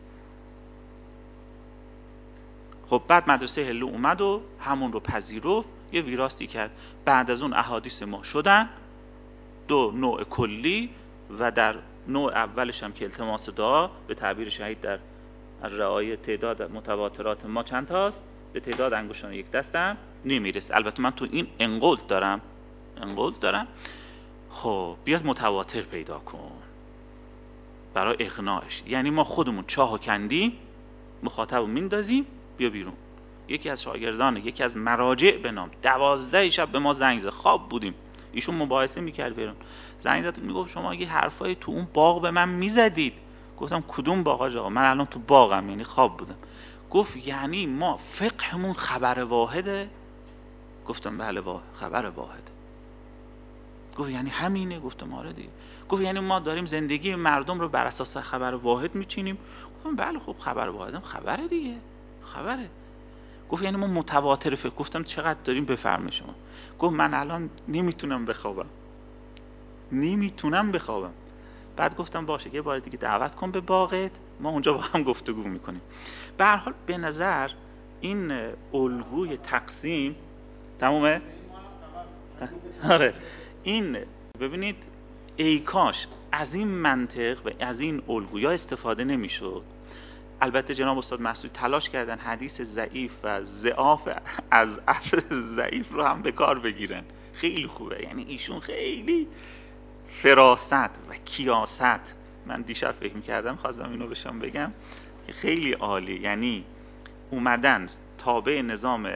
خب بعد مدرسه هله اومد و همون رو پذیرفت، یه ویراستی کرد. بعد از اون احادیث ما شدن دو نوع کلی و در نوع اولش هم که التماس دعا به تعبیر شهید در رعای تعداد متواترات ما چند تاست؟ به تعداد انگشتان یک دستم نمیرسه. البته من تو این انقلت دارم انقلت دارم خب بیاد متواتر پیدا کن برای اقناعش. یعنی ما خودمون چاه و کندیم، مخاطب رو میندازیم بیا بیرون. یکی از شاگردان یکی از مراجع به نام دوازده شب به ما زنگ زد، خواب بودیم، ایشون مباحثه میکرد بیرون، زنگ زد میگفت شما یه حرفایی تو اون باغ به من میزدید. گفتم کدوم باغ آقا؟ من الان تو باغم، یعنی خواب بودم. گفت یعنی ما فقهمون خبر واحده؟ گفتم بله واحد، خبر واحده. گفت یعنی همینه؟ گفتم آره دیگه. گفت یعنی ما داریم زندگی مردم رو بر اساس خبر واحد میچینیم؟ گفتم بله خب خبر واحدم خبره دیگه، خبره. گفت یعنی ما متواتر فکر. گفتم چقدر داریم؟ بفرمایید شما. گفت من الان نمیتونم بخوابم نمیتونم بخوابم. بعد گفتم باشه یه بار دیگه دعوت کن به باغت، ما اونجا با هم گفتگو میکنیم. به هر حال به نظر این الگوی تقسیم تمومه؟ آره این ببینید ای کاش از این منطق و از این الگویا استفاده نمیشد. البته جناب استاد مسعود تلاش کردن حدیث ضعیف و ضعاف از اصل ضعیف رو هم به کار بگیرن، خیلی خوبه. یعنی ایشون خیلی فراست و کیاست، من دیشب فکر می‌کردم خواستم اینو بهشون بگم که خیلی عالی. یعنی اومدن تابع نظام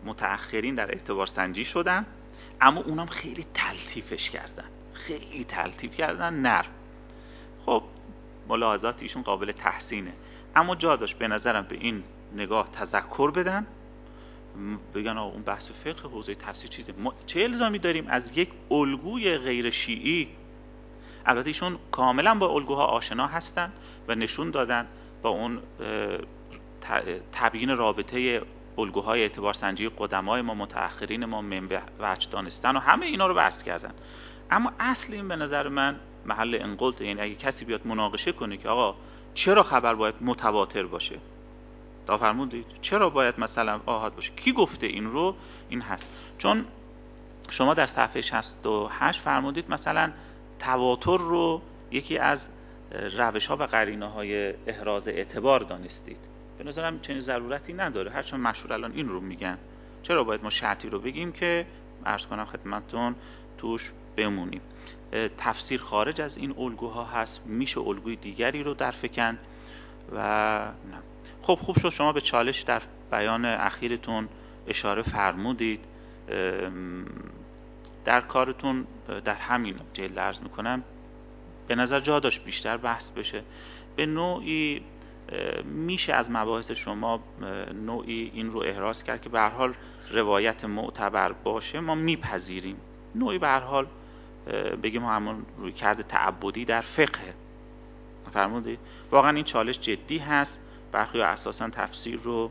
متأخرین در اعتبار سنجی شدن، اما اونم خیلی تلطیفش کردن، خیلی تلطیف کردن، نرم. خب ملاحظات ایشون قابل تحسینه، اما جا داشت به نظرم به این نگاه تذکر بدن، بگن آقا اون بحث فقه حوزه تفسیر چیزه، ما چه الزامی داریم از یک الگوی غیر شیعی. البته ایشون کاملا با الگوها آشنا هستن و نشون دادن با اون تبیین رابطه الگوهای اعتبار سنجی قدمای ما، متأخرین ما، من به وجه دانستن و همه اینا رو بحث کردن. اما اصل این به نظر من محل انقلت، یعنی اگه کسی بیاد مناقشه کنه که آقا چرا خبر باید متواتر باشه، تا فرمودید چرا باید مثلا آحاد باشه، کی گفته این رو؟ این هست چون شما در صفحه شصت و هشت فرمودید مثلا تواتر رو یکی از روش ها و قرینه های احراز اعتبار دانستید. به نظرم چنین ضرورتی نداره، هرچند مشهور الان این رو میگن. چرا باید ما شرطی رو بگیم که عرض کنم خدمتتون توش بمونیم؟ تفسیر خارج از این الگوها هست، میشه الگوی دیگری رو در فکن و نه. خب خوب شد شما به چالش در بیان اخیرتون اشاره فرمودید. در کارتون در همین جلد عرض میکنم به نظر جا داشت بیشتر بحث بشه. به نوعی میشه از مباحث شما نوعی این رو احراز کرد که به هر حال روایت معتبر باشه ما میپذیریم، نوعی به هر حال بگیم همون روی کرده تعبدی در فقه. فرمودید واقعا این چالش جدی هست، برخی اساسا تفسیر رو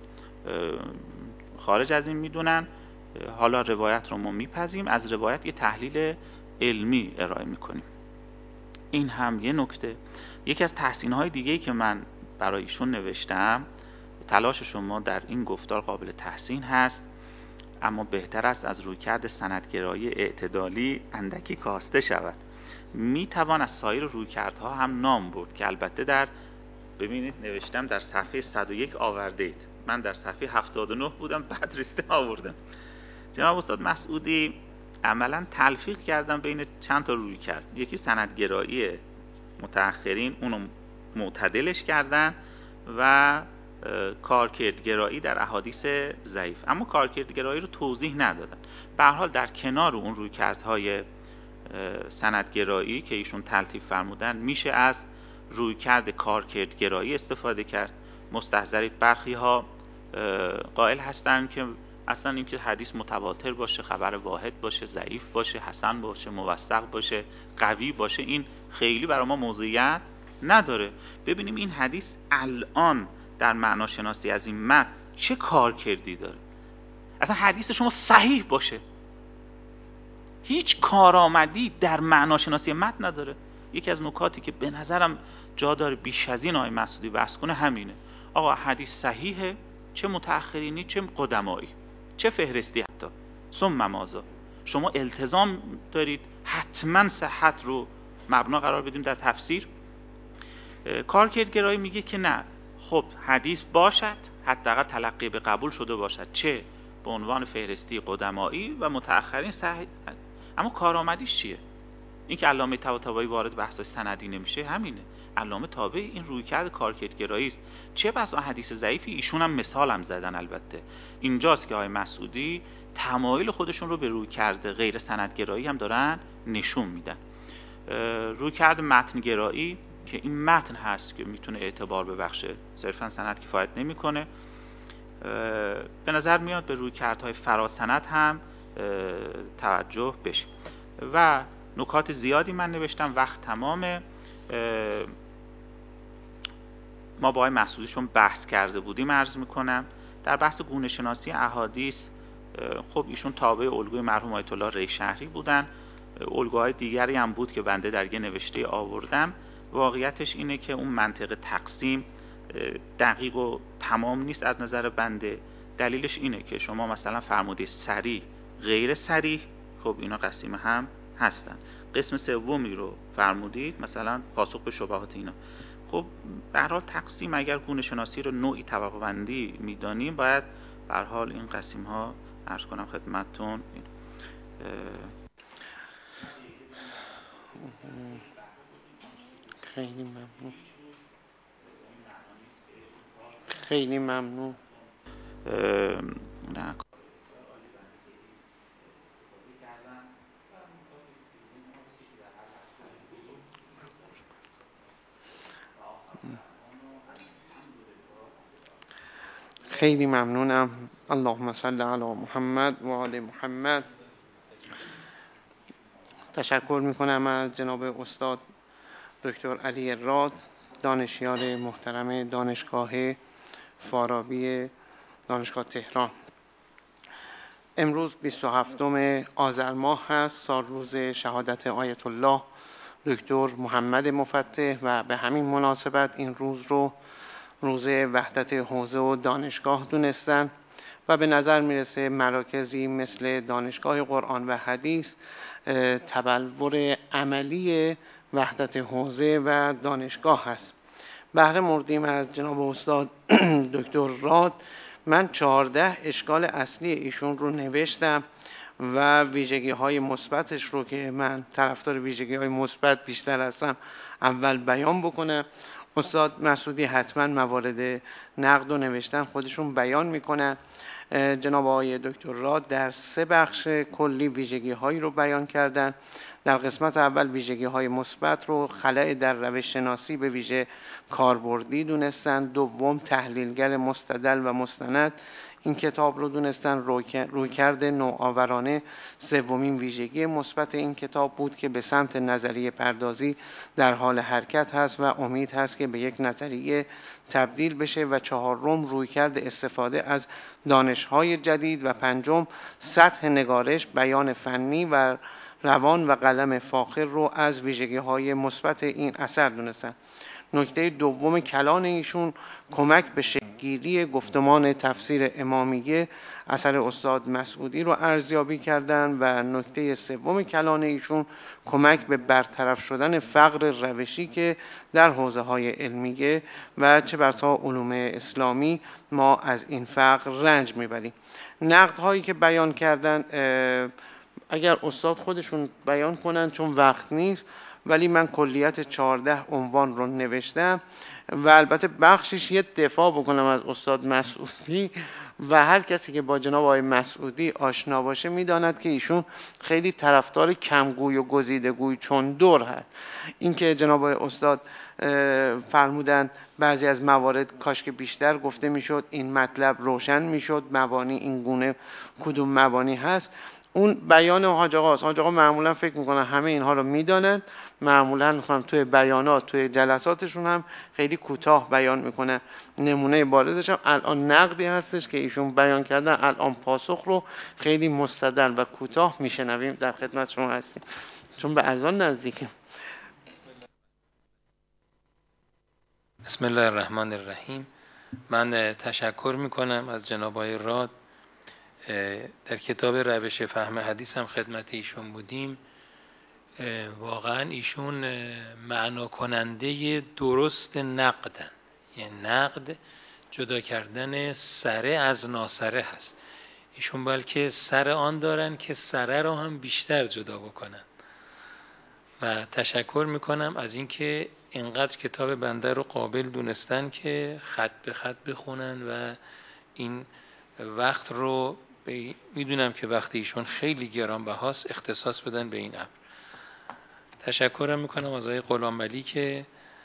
خارج از این میدونن. حالا روایت رو ما میپذیریم، از روایت یه تحلیل علمی ارائه میکنیم. این هم یه نکته. یکی از تحسین‌های دیگه‌ای که من برای ایشون نوشتم، تلاش شما در این گفتار قابل تحسین هست، اما بهتر است از رویکرد سندگرایی اعتدالی اندکی کاسته شود. میتوان از سایر رویکردها هم نام برد که البته در ببینید نوشتم در صفحه صد و یک آورده اید، من در صفحه هفتاد و نه بودم بعد ریسته آوردم. جناب استاد مسعودی عملا تلفیق کردن بین چند تا روی کرد. یکی سندگرایی متأخرین، اونو معتدلش کردن، و کارکردگرایی در احادیث ضعیف، اما کارکردگرایی رو توضیح ندادن. به هر حال در کنار اون روی کردهای سندگرایی که ایشون تلطیف فرمودن میشه از رویکرد کارکردگرایی استفاده کرد. مستحضرید برخی ها قائل هستند که اصلا اینکه حدیث متواتر باشه، خبر واحد باشه، ضعیف باشه، حسن باشه، موثق باشه، قوی باشه، این خیلی برای ما موضوعیت نداره. ببینیم این حدیث الان در معناشناسی از این متن چه کارکردی داره. اصلا حدیث شما صحیح باشه هیچ کارآمدی در معناشناسی متن نداره. یکی از نکاتی که به نظرم جا داره بیش از این آقای مسعودی بحث کنه همینه. آقا حدیث صحیحه، چه متأخرینی چه قدمایی، چه فهرستی، حتی ثم ماذا. شما التزام دارید حتما صحت رو مبنا قرار بدیم در تفسیر. کارکردگرایی میگه که نه، خب حدیث باشد حداقل تلقی به قبول شده باشد، چه به عنوان فهرستی قدمایی و متأخرین صحیح. اما کارآمدیش چیه؟ این که علامه طباطبایی وارد بحث سندی نمیشه همینه. علامه تابع این رویکرد کارکردگرایی است. چه بسا حدیث ضعیفی ایشون هم مثال هم زدن. البته اینجاست که آقای مسعودی تمایل خودشون رو به رویکرد غیر سندگرایی هم دارن نشون میدن. رویکرد متنگرایی که این متن هست که میتونه اعتبار ببخشه، صرفا سند کفایت نمیکنه. به نظر میاد به رویکردهای فراسند هم توجه بشه. و نکات زیادی من نوشتم، وقت تمامه. ما با آقای مسعودی چون بحث کرده بودیم عرض میکنم. در بحث گونه شناسی احادیث خب ایشون تابع الگوی مرحوم آیت الله ریشهری بودن. الگوهای دیگری هم بود که بنده در یه نوشته آوردم. واقعیتش اینه که اون منطق تقسیم دقیق و تمام نیست از نظر بنده. دلیلش اینه که شما مثلا فرمودید صریح غیر صریح، خب اینا قسیم هم هستن. قسم سومی رو فرمودید مثلا پاسخ به شبهات اینا. خب به هر حال تقسیم اگر گونه شناسی رو نوعی طبقه بندی میدانیم، باید به هر حال این قسیم ها عرض کنم خدمتتون. خیلی ممنون، خیلی ممنون. نه خیلی ممنونم. اللهم صل علی محمد و آل محمد. تشکر میکنم از جناب استاد دکتر علی راد، دانشیار محترم دانشگاه فارابی دانشگاه تهران. امروز بیست و هفتم آذر ماه هست، سال روز شهادت آیت الله دکتر محمد مفتح و به همین مناسبت این روز رو روز وحدت حوزه و دانشگاه دونستن و به نظر میرسه مراکزی مثل دانشگاه قرآن و حدیث تبلور عملی وحدت حوزه و دانشگاه هست. بهره مردیم از جناب استاد دکتر راد. من چهارده اشکال اصلی ایشون رو نوشتم و ویژگی های مثبتش رو که من طرفدار ویژگی های مثبت بیشتر هستم اول بیان بکنم. استاد مسعودی حتما موارد نقد و نوشتن خودشون بیان میکنن. جناب آقای دکتر راد در سه بخش کلی ویژگی هایی رو بیان کردن. در قسمت اول ویژگی های مثبت رو خلأ در روش شناسی به ویژه کاربردی دونستن. دوم تحلیلگر مستدل و مستند این کتاب رو دونستن، رویکرد نوآورانه. سومین ویژگی مثبت این کتاب بود که به سمت نظریه پردازی در حال حرکت هست و امید هست که به یک نظریه تبدیل بشه. و چهارم رویکرد استفاده از دانش‌های جدید. و پنجم سطح نگارش، بیان فنی و روان و قلم فاخر رو از ویژگی‌های مثبت این اثر دونستن. نکته دوم کلان ایشون کمک به شکل‌گیری گفتمان تفسیر امامیه اثر استاد مسعودی رو ارزیابی کردن. و نکته سوم کلان ایشون کمک به برطرف شدن فقر روشی که در حوزه‌های علمیه و چه بسا علوم اسلامی ما از این فقر رنج میبریم. نقدهایی که بیان کردن اگر استاد خودشون بیان کنن چون وقت نیست، ولی من کلیت چهارده عنوان رو نوشتم و البته بخشش یه دفاع بکنم از استاد مسعودی و هر کسی که با جناب آقای مسعودی آشنا باشه میداند که ایشون خیلی طرفدار کمگوی و گزیدگوی چون دور هست. این که جناب آقای استاد فرمودن بعضی از موارد کاش که بیشتر گفته میشد، این مطلب روشن میشد، مبانی این گونه کدوم مبانی هست، اون بیان حاج آقاست. حاج آقا معمولا فکر میکنن همه اینها رو میدانن، معمولا میخوام توی بیانات توی جلساتشون هم خیلی کوتاه بیان میکنه. نمونه بارزش هم الان نقدی هستش که ایشون بیان کردن، الان پاسخ رو خیلی مستدل و کوتاه میشنویم. در خدمت شما هستیم چون به اذان نزدیکیم. بسم الله الرحمن الرحیم. من تشکر میکنم از جناب آقای راد. در کتاب روش فهم حدیث هم خدمت ایشون بودیم. واقعا ایشون معنا کننده درست نقدن، یعنی نقد جدا کردن سره از ناسره هست. ایشون بلکه سر آن دارن که سره را هم بیشتر جدا بکنن. و تشکر میکنم از اینکه اینقدر کتاب بنده رو قابل دونستن که خط به خط بخونن و این وقت رو میدونم که وقتی ایشون خیلی گرانبهاست اختصاص بدن به این امر. تشکرم میکنم از آقای غلامعلی که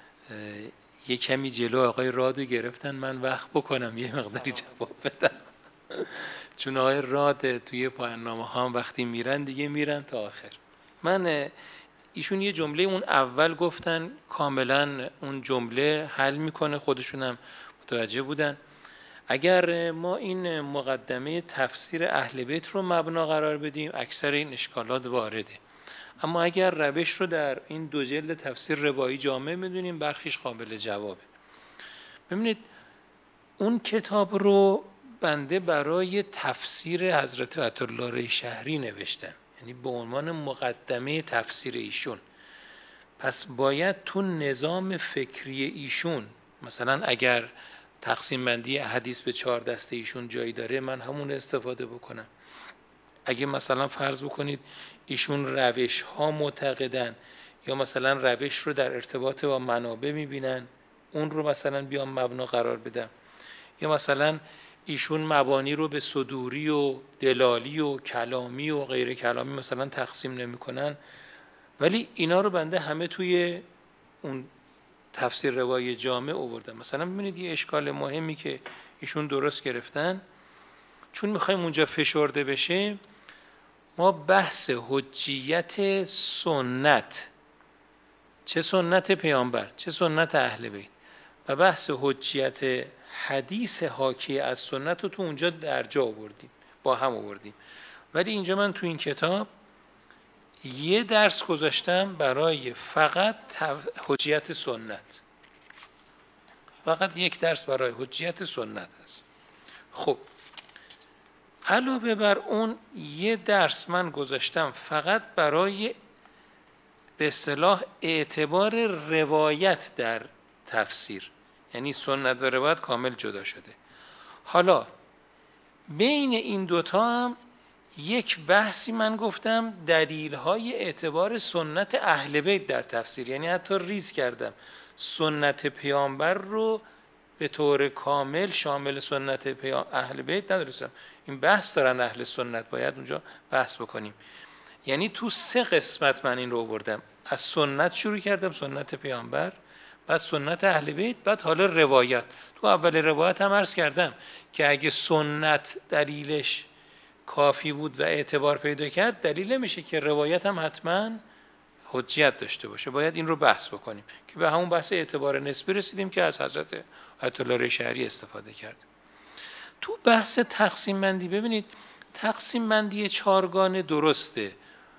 یه کمی جلو آقای رادو گرفتن من وقت بکنم یه مقداری جواب بدم، چون آقای راد توی پایان نامه ها وقتی میرن دیگه میرن تا آخر. من ایشون یه جمله اون اول گفتن کاملا اون جمله حل میکنه، خودشونم متوجه بودن. اگر ما این مقدمه تفسیر اهل بیت رو مبنا قرار بدیم اکثر این اشکالات وارده، اما اگر روش رو در این دو جلد تفسیر روایی جامع بدونیم برخیش قابل جوابه. ببینید اون کتاب رو بنده برای تفسیر حضرت آیت الله ریشهری نوشتم، یعنی به عنوان مقدمه تفسیر ایشون. پس باید تو نظام فکری ایشون، مثلا اگر تقسیم بندی حدیث به چهار دسته ایشون جایی داره من همون استفاده بکنم. اگه مثلا فرض بکنید ایشون روش ها معتقدن یا مثلا روش رو در ارتباط با منابع میبینن اون رو مثلا بیام مبنا قرار بدم، یا مثلا ایشون مبانی رو به صدوری و دلالی و کلامی و غیر کلامی مثلا تقسیم نمی کنن، ولی اینا رو بنده همه توی اون تفسیر روایی جامع آوردم. مثلا ببینید یه اشکال مهمی که ایشون درست گرفتن، چون میخوایم اونجا فشرده بشه، ما بحث حجیت سنت، چه سنت پیامبر چه سنت اهل بیت، و بحث حجیت حدیث حاکی از سنت رو تو اونجا درجا آوردیم، با هم آوردیم. ولی اینجا من تو این کتاب یه درس گذاشتم برای فقط حجیت سنت، فقط یک درس برای حجیت سنت هست. خب علاوه بر اون یه درس من گذاشتم فقط برای به اصطلاح اعتبار روایت در تفسیر، یعنی سنت و روایت کامل جدا شده. حالا بین این دوتا هم یک بحثی من گفتم دلیل‌های اعتبار سنت اهل بیت در تفسیر، یعنی حتی ریز کردم سنت پیامبر رو به طور کامل شامل سنت پیام اهل بیت ندارستم. این بحث دارن اهل سنت، باید اونجا بحث بکنیم. یعنی تو سه قسمت من این رو آوردم، از سنت شروع کردم، سنت پیامبر، بعد سنت اهل بیت، بعد حالا روایت. تو اول روایت هم عرض کردم که اگه سنت دلیلش کافی بود و اعتبار پیدا کرد، دلیل نمیشه که روایت هم حتما حجیت داشته باشه. باید این رو بحث بکنیم که به همون بحث اعتبار نسبی رسیدیم که از حضرت آیت الله شهری استفاده کرد. تو بحث تقسیم بندی ببینید، تقسیم بندی چارگانه درسته،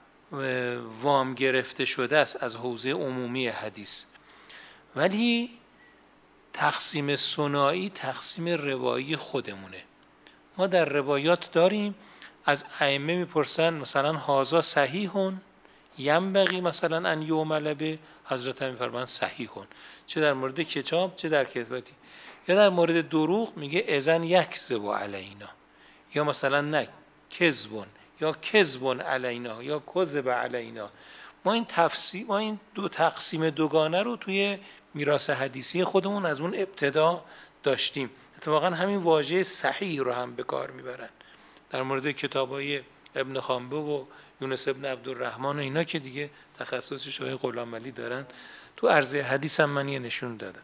وام گرفته شده است از حوزه عمومی حدیث، ولی تقسیم ثنایی تقسیم روایی خودمونه. ما در روایات داریم از ائمه میپرسن مثلا هازا صحیحون ینبغی مثلا ان یعمل به، حضرت میفرمان صحیحون، چه در مورد کتاب چه در کتابی. یا در مورد دروغ میگه اذن یکذب علینا، یا مثلا نه کذبون، یا کذبون علینا، یا کذب علینا. ما این تفسیر، ما این دو تقسیم دوگانه رو توی میراث حدیثی خودمون از اون ابتدا داشتیم. اتفاقا همین واژه صحیح رو هم به کار میبرن در مورد کتابای ابن خانبه و یونس ابن عبدالرحمن و اینا که دیگه تخصصش های غلام علی دارن. تو عرضه حدیث هم من یه نشون دادم.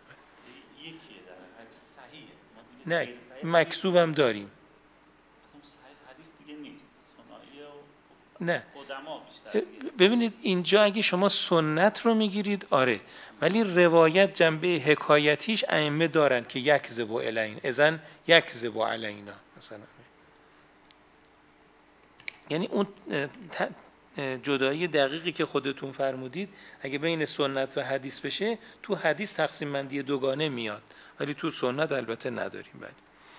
نه مکسوب هم داریم. نه ببینید اینجا اگه شما سنت رو میگیرید آره، ولی روایت جنبه حکایتیش ائمه دارن که یکذب علینا، اذن یکذب علینا مثلا. یعنی اون جدایی دقیقی که خودتون فرمودید اگه بین سنت و حدیث بشه، تو حدیث تقسیم بندی دوگانه میاد ولی تو سنت البته نداریم. بله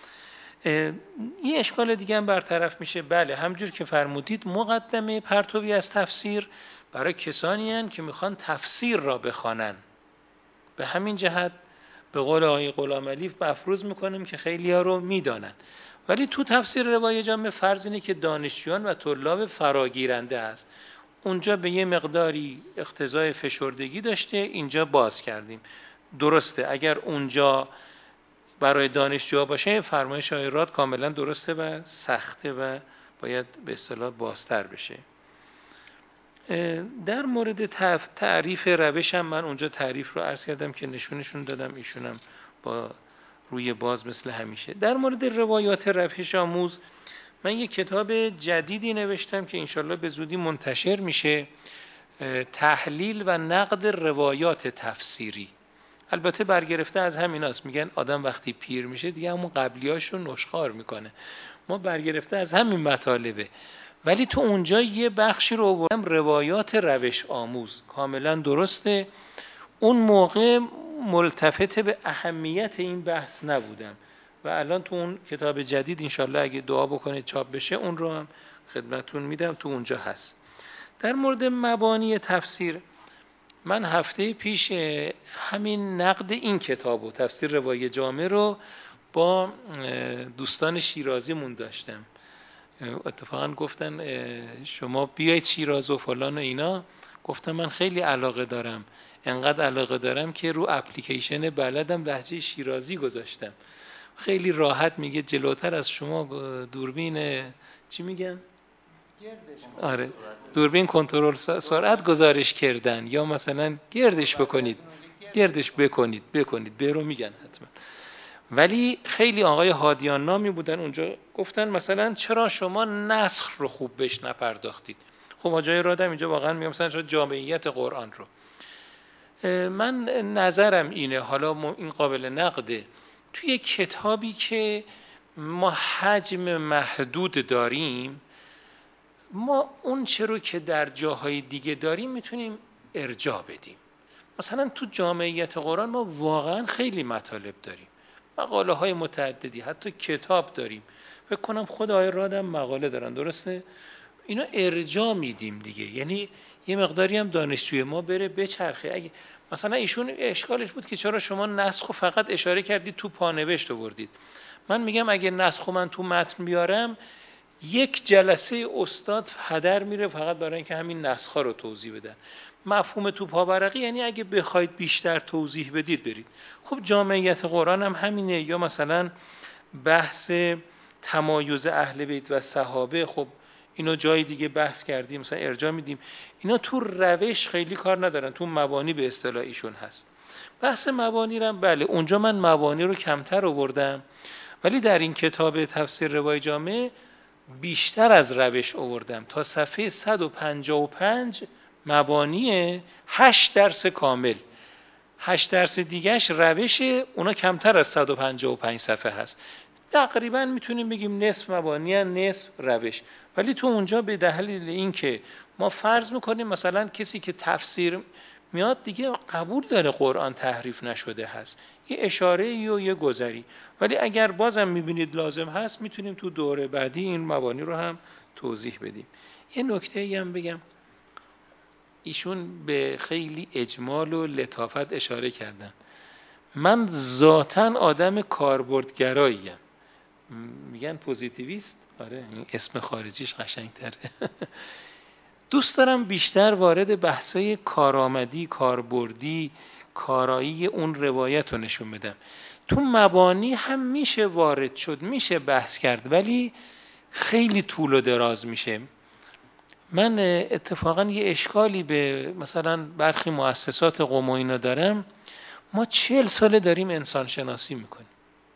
یه اشکال دیگه هم برطرف میشه. بله همجور که فرمودید مقدمه پرتوی از تفسیر برای کسانی هستند که میخوان تفسیر را بخوانن. به همین جهت به قول آقای غلام علی مفروض میکنیم که خیلی ها رو میدانن، ولی تو تفسیر روای جامع فرض اینه که دانشجویان و طلاب فراگیرنده است. اونجا به یه مقداری اقتضای فشردگی داشته، اینجا باز کردیم. درسته اگر اونجا برای دانشجوها باشه فرمایش آقای راد کاملا درسته و سخته و باید به اصطلاح بازتر بشه. در مورد تعریف روش هم من اونجا تعریف رو عرض کردم که نشونشون دادم، ایشونم با روی باز مثل همیشه. در مورد روایات روش آموز من یک کتاب جدیدی نوشتم که انشالله به زودی منتشر میشه، تحلیل و نقد روایات تفسیری. البته برگرفته از همین هست، میگن آدم وقتی پیر میشه دیگه همون قبلیاش رو نشخوار میکنه. ما برگرفته از همین مطالبه، ولی تو اونجا یه بخشی رو آوردم روایات روش آموز. کاملا درسته، اون موقع ملتفت به اهمیت این بحث نبودم و الان تو اون کتاب جدید انشالله اگه دعا بکنید چاپ بشه اون رو هم خدمتون میدم، تو اونجا هست. در مورد مبانی تفسیر من هفته پیش همین نقد این کتاب و تفسیر روای جامع رو با دوستان شیرازیمون داشتم. اتفاقا گفتن شما بیایید شیراز و فلان و اینا. گفتم من خیلی علاقه دارم، انقدر علاقه دارم که رو اپلیکیشن بلدم لهجه شیرازی گذاشتم. خیلی راحت میگه جلوتر از شما دوربین چی میگن؟ آره دوربین کنترل سرعت گزارش کردن یا مثلا گردش بکنید. گردش بکنید بکنید به رو میگن حتما. ولی خیلی آقای هادیان نامی بودن اونجا، گفتن مثلا چرا شما نسخ رو خوب بهش نپرداختید. خب آجای رادم اینجا واقعا میگم مثلا چرا جامعیت قرآن رو. من نظرم اینه، حالا این قابل نقده، توی کتابی که ما حجم محدود داریم، ما اون چه رو که در جاهای دیگه داریم میتونیم ارجاع بدیم. مثلا تو جامعیت قرآن ما واقعا خیلی مطالب داریم، مقاله های متعددی، حتی کتاب داریم. فکر کنم خود آقای رادم مقاله دارن، درسته؟ اینا ارجاع میدیم دیگه، یعنی یه مقداری هم دانشجوی ما بره بچرخه. اگه مثلا ایشون اشکالش بود که چرا شما نسخو فقط اشاره کردید تو پانوشت آوردید. من میگم اگه نسخو من تو متن بیارم، یک جلسه استاد هدر میره فقط برای اینکه همین نسخ‌ها رو توضیح بدن. مفهوم تو پاورقی یعنی اگه بخواید بیشتر توضیح بدید برید. خب جامعیت قرآن هم همینه، یا مثلا بحث تمایز اهل بیت و صحابه، خب اینو جای دیگه بحث کردیم، مثلا ارجاع میدیم. اینا تو روش خیلی کار ندارن، تو مبانی به اصطلاح ایشون هست. بحث مبانی رو بله اونجا من مبانی رو کمتر آوردم، ولی در این کتاب تفسیر روای جامع بیشتر از روش آوردم. تا صفحه صد و پنجاه و پنج مبانیه، هشت درس کامل، هشت درس دیگهش روشه، اونا کمتر از صد و پنجاه و پنج صفحه هست. تقریبا میتونیم بگیم نصف مبانی نصف روش. ولی تو اونجا به دلیل اینکه ما فرض میکنیم مثلا کسی که تفسیر میاد دیگه قبول داره قرآن تحریف نشده هست، یه اشاره و یه گذری. ولی اگر بازم میبینید لازم هست میتونیم تو دوره بعدی این مبانی رو هم توضیح بدیم. یه نکته ای هم بگم، ایشون به خیلی اجمال و لطافت اشاره کردن. من ذاتاً آدم کاربردگراییم، میگن پوزیتیویست، آره این اسم خارجیش قشنگتره. دوست دارم بیشتر وارد بحثای کارآمدی، کاربردی، کارایی اون روایت رو نشون بدم. تو مبانی هم میشه وارد شد، میشه بحث کرد، ولی خیلی طول و دراز میشه. من اتفاقا یه اشکالی به مثلا برخی مؤسسات قم و اینا دارم، ما چهل ساله داریم انسان شناسی میکنیم.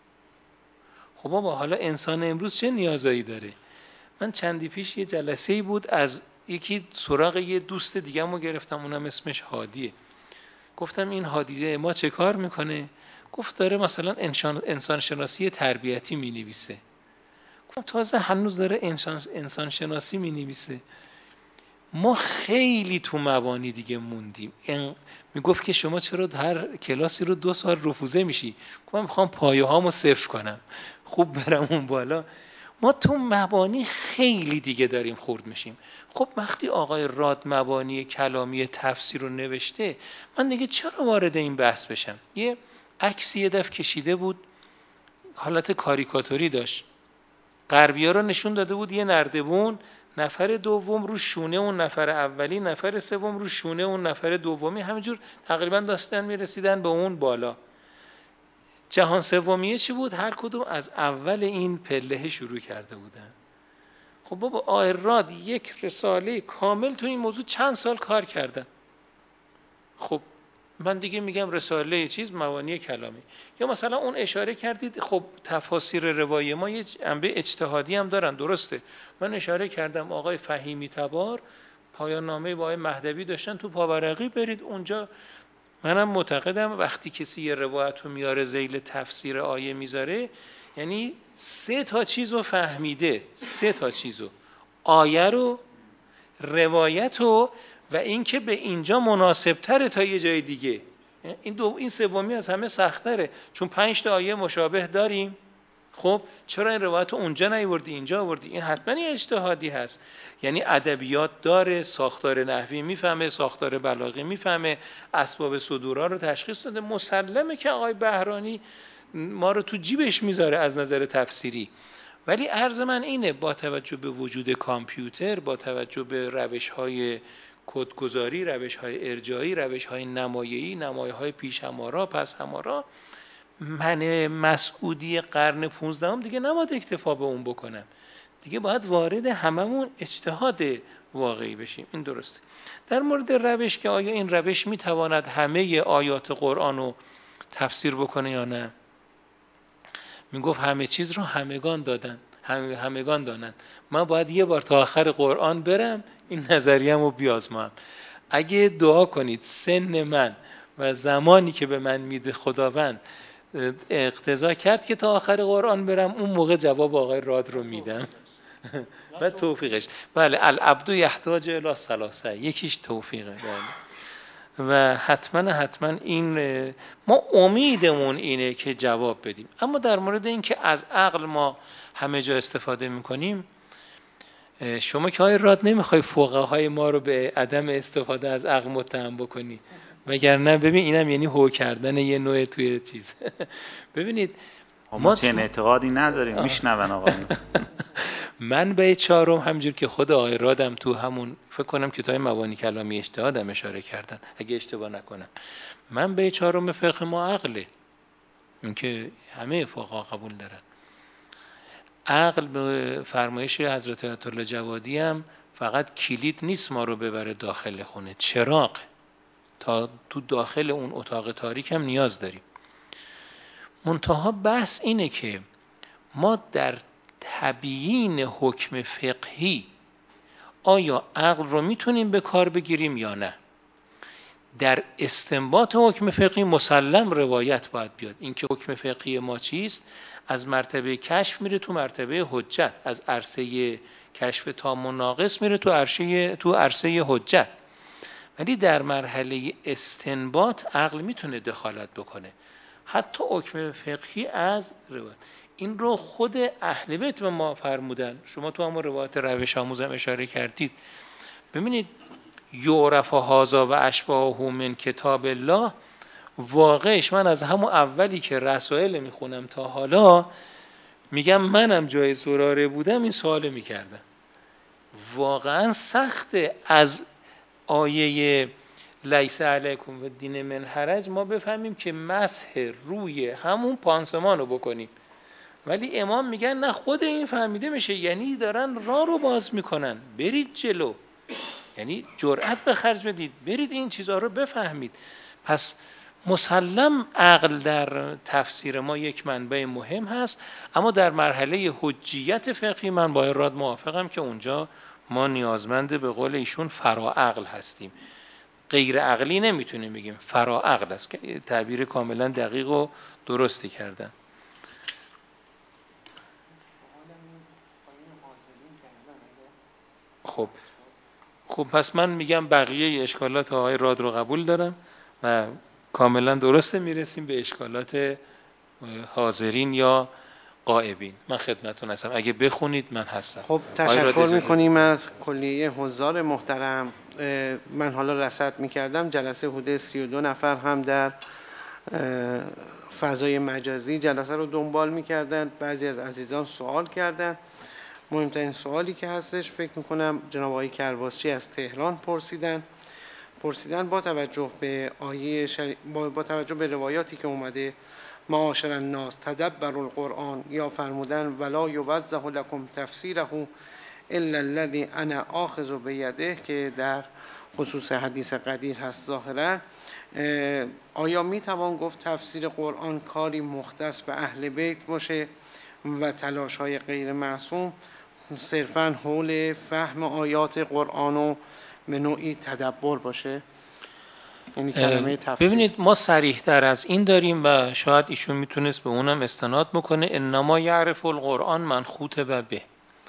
خب بابا حالا انسان امروز چه نیازایی داره؟ من چندی پیش یه جلسه‌ای بود، از یکی سراغ یه دوست دیگه‌مو گرفتم، اونم اسمش هادیه. گفتم این هادیه ما چه کار میکنه؟ گفت داره مثلا انسان انسان شناسی تربیتی مینویسه. گفتم تازه هنوز داره انسان انسان شناسی مینویسه. ما خیلی تو مبانی دیگه موندیم. این میگفت که شما چرا هر کلاسی رو دو سال رفوزه میشی؟ گفتم میخوام پایه هامو صفر کنم خوب برم اون بالا. ما تو مبانی خیلی دیگه داریم خورد میشیم. خب وقتی آقای راد مبانی کلامی تفسیر رو نوشته، من دیگه چرا وارد این بحث بشم؟ یه عکسی یه دفعه کشیده بود، حالت کاریکاتوری داشت، غربی‌ها رو نشون داده بود یه نردبون، نفر دوم رو شونه اون نفر اولی، نفر سوم رو شونه اون نفر دومی، همینجور تقریبا داشتن میرسیدن به اون بالا. جهان سومیه چی بود؟ هر کدوم از اول این پله شروع کرده بودن. خب بابا آیراد یک رساله کامل تو این موضوع چند سال کار کردن. خب من دیگه میگم رساله چیز مبانی کلامی. یا مثلا اون اشاره کردید، خب تفاسیر روایی ما یه جنبه اجتهادی هم دارن، درسته. من اشاره کردم آقای فهیمی تبار پایان نامه با آقای مهدوی داشتن، تو پاورقی برید اونجا. منم معتقدم وقتی کسی یه روایت رو میاره ذیل تفسیر آیه میذاره، یعنی سه تا چیز رو فهمیده، سه تا چیز رو، آیه رو، روایت رو، و اینکه به اینجا مناسب تره تا یه جای دیگه. این دو این سومی از همه سخت‌تره، چون پنج تا آیه مشابه داریم. خب چرا این روایت رو اونجا نیوردی اینجا آوردی؟ این حتما یه اجتهادی هست. یعنی ادبیات داره، ساختار نحوی میفهمه، ساختار بلاغی میفهمه، اسباب صدورها رو تشخیص داده. مسلمه که آقای بهرانی ما رو تو جیبش میذاره از نظر تفسیری. ولی عرض من اینه، با توجه به وجود کامپیوتر، با توجه به روش‌های کدگذاری، روش‌های ارجاعی، روش‌های نمایه‌ای، نمایه‌های پیش همارا پس همارا، من مسعودی قرن پونزدهم دیگه نباید اکتفا به اون بکنم. دیگه باید وارد هممون اجتهاد واقعی بشیم. این درسته. در مورد روش که آیا این روش میتواند همه آیات قرآن رو تفسیر بکنه یا نه، میگفت همه چیز رو همگان دادن، هم همگان دانند. من باید یه بار تا آخر قرآن برم این نظریه‌مو رو بیازمام. اگه دعا کنید سن من و زمانی که به من میده خداوند اقتضا کرد که تا آخر قرآن برم، اون موقع جواب آقای راد رو میدم و توفیقش. بله، العبد یحتاج الی ثلاثه، یکیش توفیقه. بله. و حتما حتما این ما امیدمون اینه که جواب بدیم. اما در مورد این که از عقل ما همه جا استفاده میکنیم، شما که های راد نمیخوای فقهای ما رو به عدم استفاده از عقل متهم بکنی، وگرنه ببین اینم یعنی هو کردن یه نوع توی چیز. ببینید ما چنین اعتقادی نداریم، میشنون آقا. من به چهارم همجور که خود آقای رادم تو همون فکر کنم کتاب مبانی کلامی اجتهادم اشاره کردن اگه اشتباه نکنم، من به چهارم فقه ما عقله، این که همه فقها قبول دارن. عقل به فرمایش حضرت آیت الله جوادی هم فقط کلید نیست ما رو ببره داخل خونه، چراغ تا تو داخل اون اتاق تاریک هم نیاز داریم. منتها بحث اینه که ما در تبیین حکم فقهی آیا عقل رو میتونیم به کار بگیریم یا نه. در استنباط حکم فقهی مسلم روایت باید بیاد، اینکه حکم فقهی ما چیست، از مرتبه کشف میره تو مرتبه حجت، از عرصه کشف تام و ناقص میره تو عرصه تو عرصه حجت. ولی در مرحله استنباط عقل میتونه دخالت بکنه، حتی حکم فقهی از روایت. این رو خود اهل بیت به ما فرمودن. شما تو همون روایت روش آموز هم اشاره کردید. ببینید یعرف هذا و اشباهه من کتاب الله، واقعش من از همون اولی که رسائل میخونم تا حالا میگم منم جای زراره بودم این سوال میکردم. واقعا سخته از آیه لیس علیکم و دین من حرج ما بفهمیم که مسح روی همون پانسمان رو بکنیم، ولی امام میگن نه، خود این فهمیده میشه، یعنی دارن راه رو باز میکنن، برید جلو، یعنی جرأت به خرج بدید، برید این چیزها رو بفهمید. پس مسلم عقل در تفسیر ما یک منبع مهم هست، اما در مرحله حجیت فقهی من با راد موافقم که اونجا ما نیازمند به قول ایشون فرا عقل هستیم. غیر عقلی نمیتونیم بگیم، فرا عقل است که تعبیر کاملا دقیق و درستی کردن. خب خب پس من میگم بقیه اشکالات آقای راد رو قبول دارم و کاملا درسته، میرسیم به اشکالات حاضرین یا غائبین. من خدمتتون هستم، اگه بخونید من هستم. خب تشکر میکنیم از کلیه حضار محترم. من حالا رصد میکردم جلسه حدود سی و دو نفر هم در فضای مجازی جلسه رو دنبال میکردن. بعضی از عزیزان سوال کردن. مهمترین سوالی که هستش فکر میکنم جناب آقای کرباسچی از تهران پرسیدن پرسیدن با توجه به آیه شر... با... با توجه به روایاتی که اومده معاشر الناس تدبروا القرآن، یا فرمودن ولا یوضح لکم تفسیره الا الذی انا آخذ بیده که در خصوص حدیث قدیر هست ظاهرا، آیا میتوان گفت تفسیر قرآن کاری مختص به اهل بیت باشه و تلاش های غیر معصوم صرفاً حول فهم آیات قرآن و به نوعی تدبر باشه؟ یعنی کلمه تفسیر. ببینید ما صریح تر از این داریم و شاید ایشون میتونست به اونم استناد بکنه، انما یعرف القرآن من خوطب به.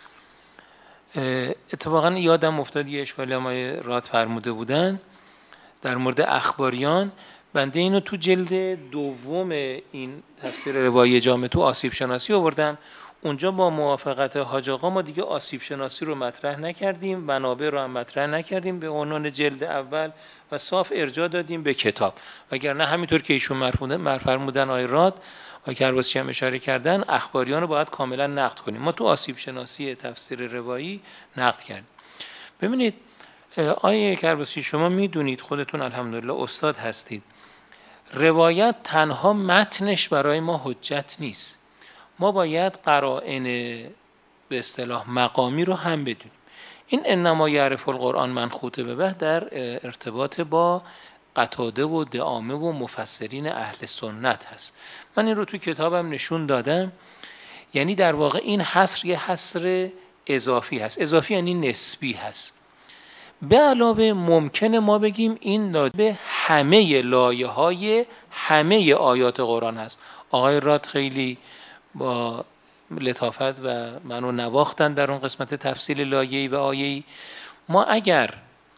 اتفاقا یادم افتاد یه اشکالی ما راد فرموده بودن در مورد اخباریان. بنده اینو تو جلد دوم این تفسیر روایی جامع تو آسیب شناسی آوردم. اونجا با موافقت حاج آقا ما دیگه آسیب شناسی رو مطرح نکردیم، منابع رو هم مطرح نکردیم به عنوان جلد اول و صاف ارجاع دادیم به کتاب. وگرنه همینطور که ایشون فرمودن آی راد و کرباسچی هم اشاره کردن، اخباریان رو باید کاملا نقد کنیم. ما تو آسیب شناسی تفسیر روایی نقد کردیم. ببینید آیه کرباسچی، شما میدونید خودتون الحمدلله استاد هستید، روایت تنها متنش برای ما حجت نیست. ما باید قرائن به اصطلاح مقامی رو هم بدونیم. این انما یعرف القرآن من خطب به در ارتباط با قتاده و دعامه و مفسرین اهل سنت هست. من این رو تو کتابم نشون دادم. یعنی در واقع این حصر یه حصر اضافی هست. اضافی یعنی نسبی هست. به علاوه ممکنه ما بگیم این به همه لایه های همه آیات قرآن هست. آقای راد خیلی با لطافت و منو نواختن در اون قسمت تفصیل لایه‌ای و آیه‌ای. ما اگر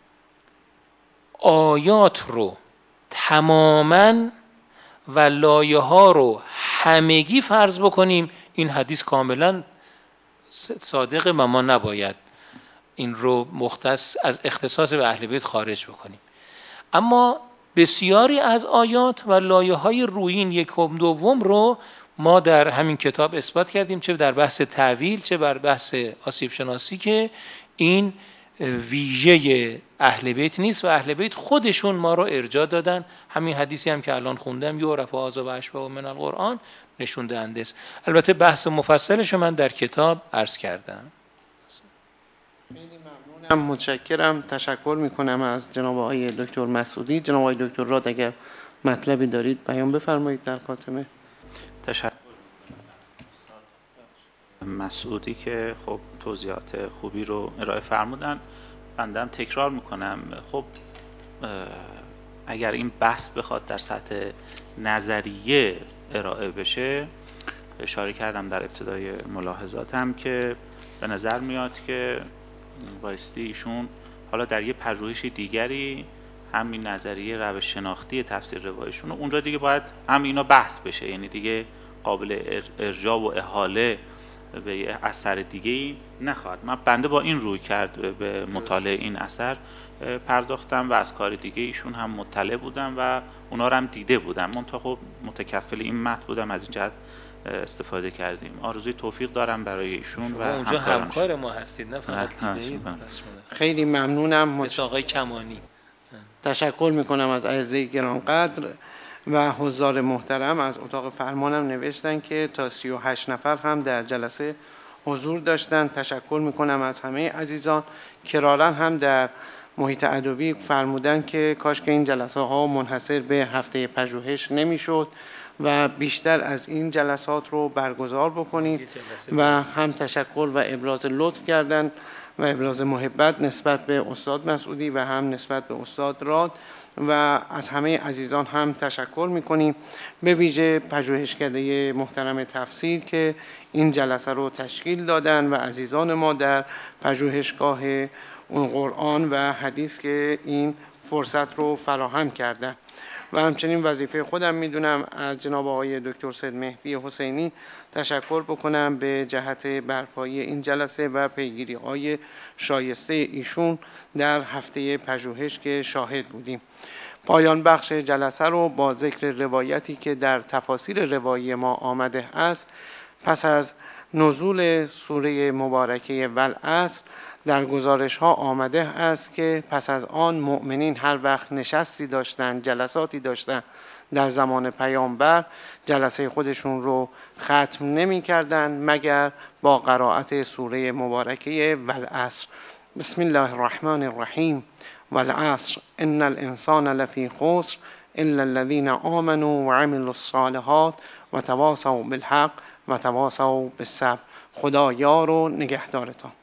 آیات رو تماماً و لایه ها رو همگی فرض بکنیم، این حدیث کاملاً صادقه و ما نباید این رو مختص از اختصاص به اهل بیت خارج بکنیم. اما بسیاری از آیات و لایه های رویین یکم دوم رو ما در همین کتاب اثبات کردیم، چه در بحث تعویل چه در بحث آسیب شناسی، که این ویژه اهل بیت نیست و اهل بیت خودشون ما رو ارجاع دادن. همین حدیثی هم که الان خوندم یعرف هذا و اشباهه من القرآن نشون دهنده است. البته بحث مفصلش من در کتاب عرض کردم. خیلی ممنونم، متشکرم. تشکر میکنم از جناب آقای دکتر مسعودی. جناب آقای دکتر راد اگر مطلبی دارید بیان بفرمایید در خاتمه. تشکر مسعودی که خب توضیحات خوبی رو ارائه فرمودن. بنده هم تکرار میکنم، خب اگر این بحث بخواد در سطح نظریه ارائه بشه، اشاره کردم در ابتدای ملاحظاتم که به نظر میاد که بایستی ایشون حالا در یه پژوهش دیگری همین نظریه روش شناختی تفسیر روایشون اونجا دیگه باید هم اینا بحث بشه، یعنی دیگه قابل ارجاع و احاله به یه اثر دیگه‌ای نخواهد. من بنده با این روی کرد به مطالعه این اثر پرداختم و از کار دیگه ایشون هم مطلع بودم و اونا رو هم دیده بودم. منتها خب متکفل این متن بودم، از این جهت استفاده کردیم. آرزوی توفیق دارم برای ایشون و اونجا همکار ما هستید، نه فقط دیده. خیلی ممنونم. مثل آقای کمانی تشکر میکنم از عزیزی گرانقدر و حضار محترم. از اتاق فرمانم نوشتن که تا سی و هشت نفر هم در جلسه حضور داشتن. تشکر میکنم از همه عزیزان. کرارا هم در محیط ادبی فرمودن که کاش که این جلسه ها منحصر به هفته پژوهش نمیشد و بیشتر از این جلسات رو برگزار بکنید و هم تشکر و ابراز لطف کردن و ابراز محبت نسبت به استاد مسعودی و هم نسبت به استاد راد و از همه عزیزان هم تشکر میکنیم، به ویژه پژوهشکده محترم تفسیر که این جلسه رو تشکیل دادن و عزیزان ما در پژوهشگاه اون قرآن و حدیث که این فرصت رو فراهم کردن. و همچنین وظیفه خودم میدونم از جناب آقای دکتر سید مهدی حسینی تشکر بکنم به جهت برپایی این جلسه و پیگیری های شایسته ایشون در هفته پژوهش که شاهد بودیم. پایان بخش جلسه رو با ذکر روایتی که در تفاسیر روایی ما آمده است، پس از نزول سوره مبارکه والعصر در گزارش ها آمده است که پس از آن مؤمنین هر وقت نشستی داشتن، جلساتی داشتن در زمان پیامبر، جلسه خودشون رو ختم نمی کردن مگر با قرائت سوره مبارکه والعصر. بسم الله الرحمن الرحیم. والعصر ان الانسان لفی خسر الا الذين آمنوا وعملوا الصالحات وتواصوا بالحق وتواصوا بالصبر. خدا یار و نگهدارتان.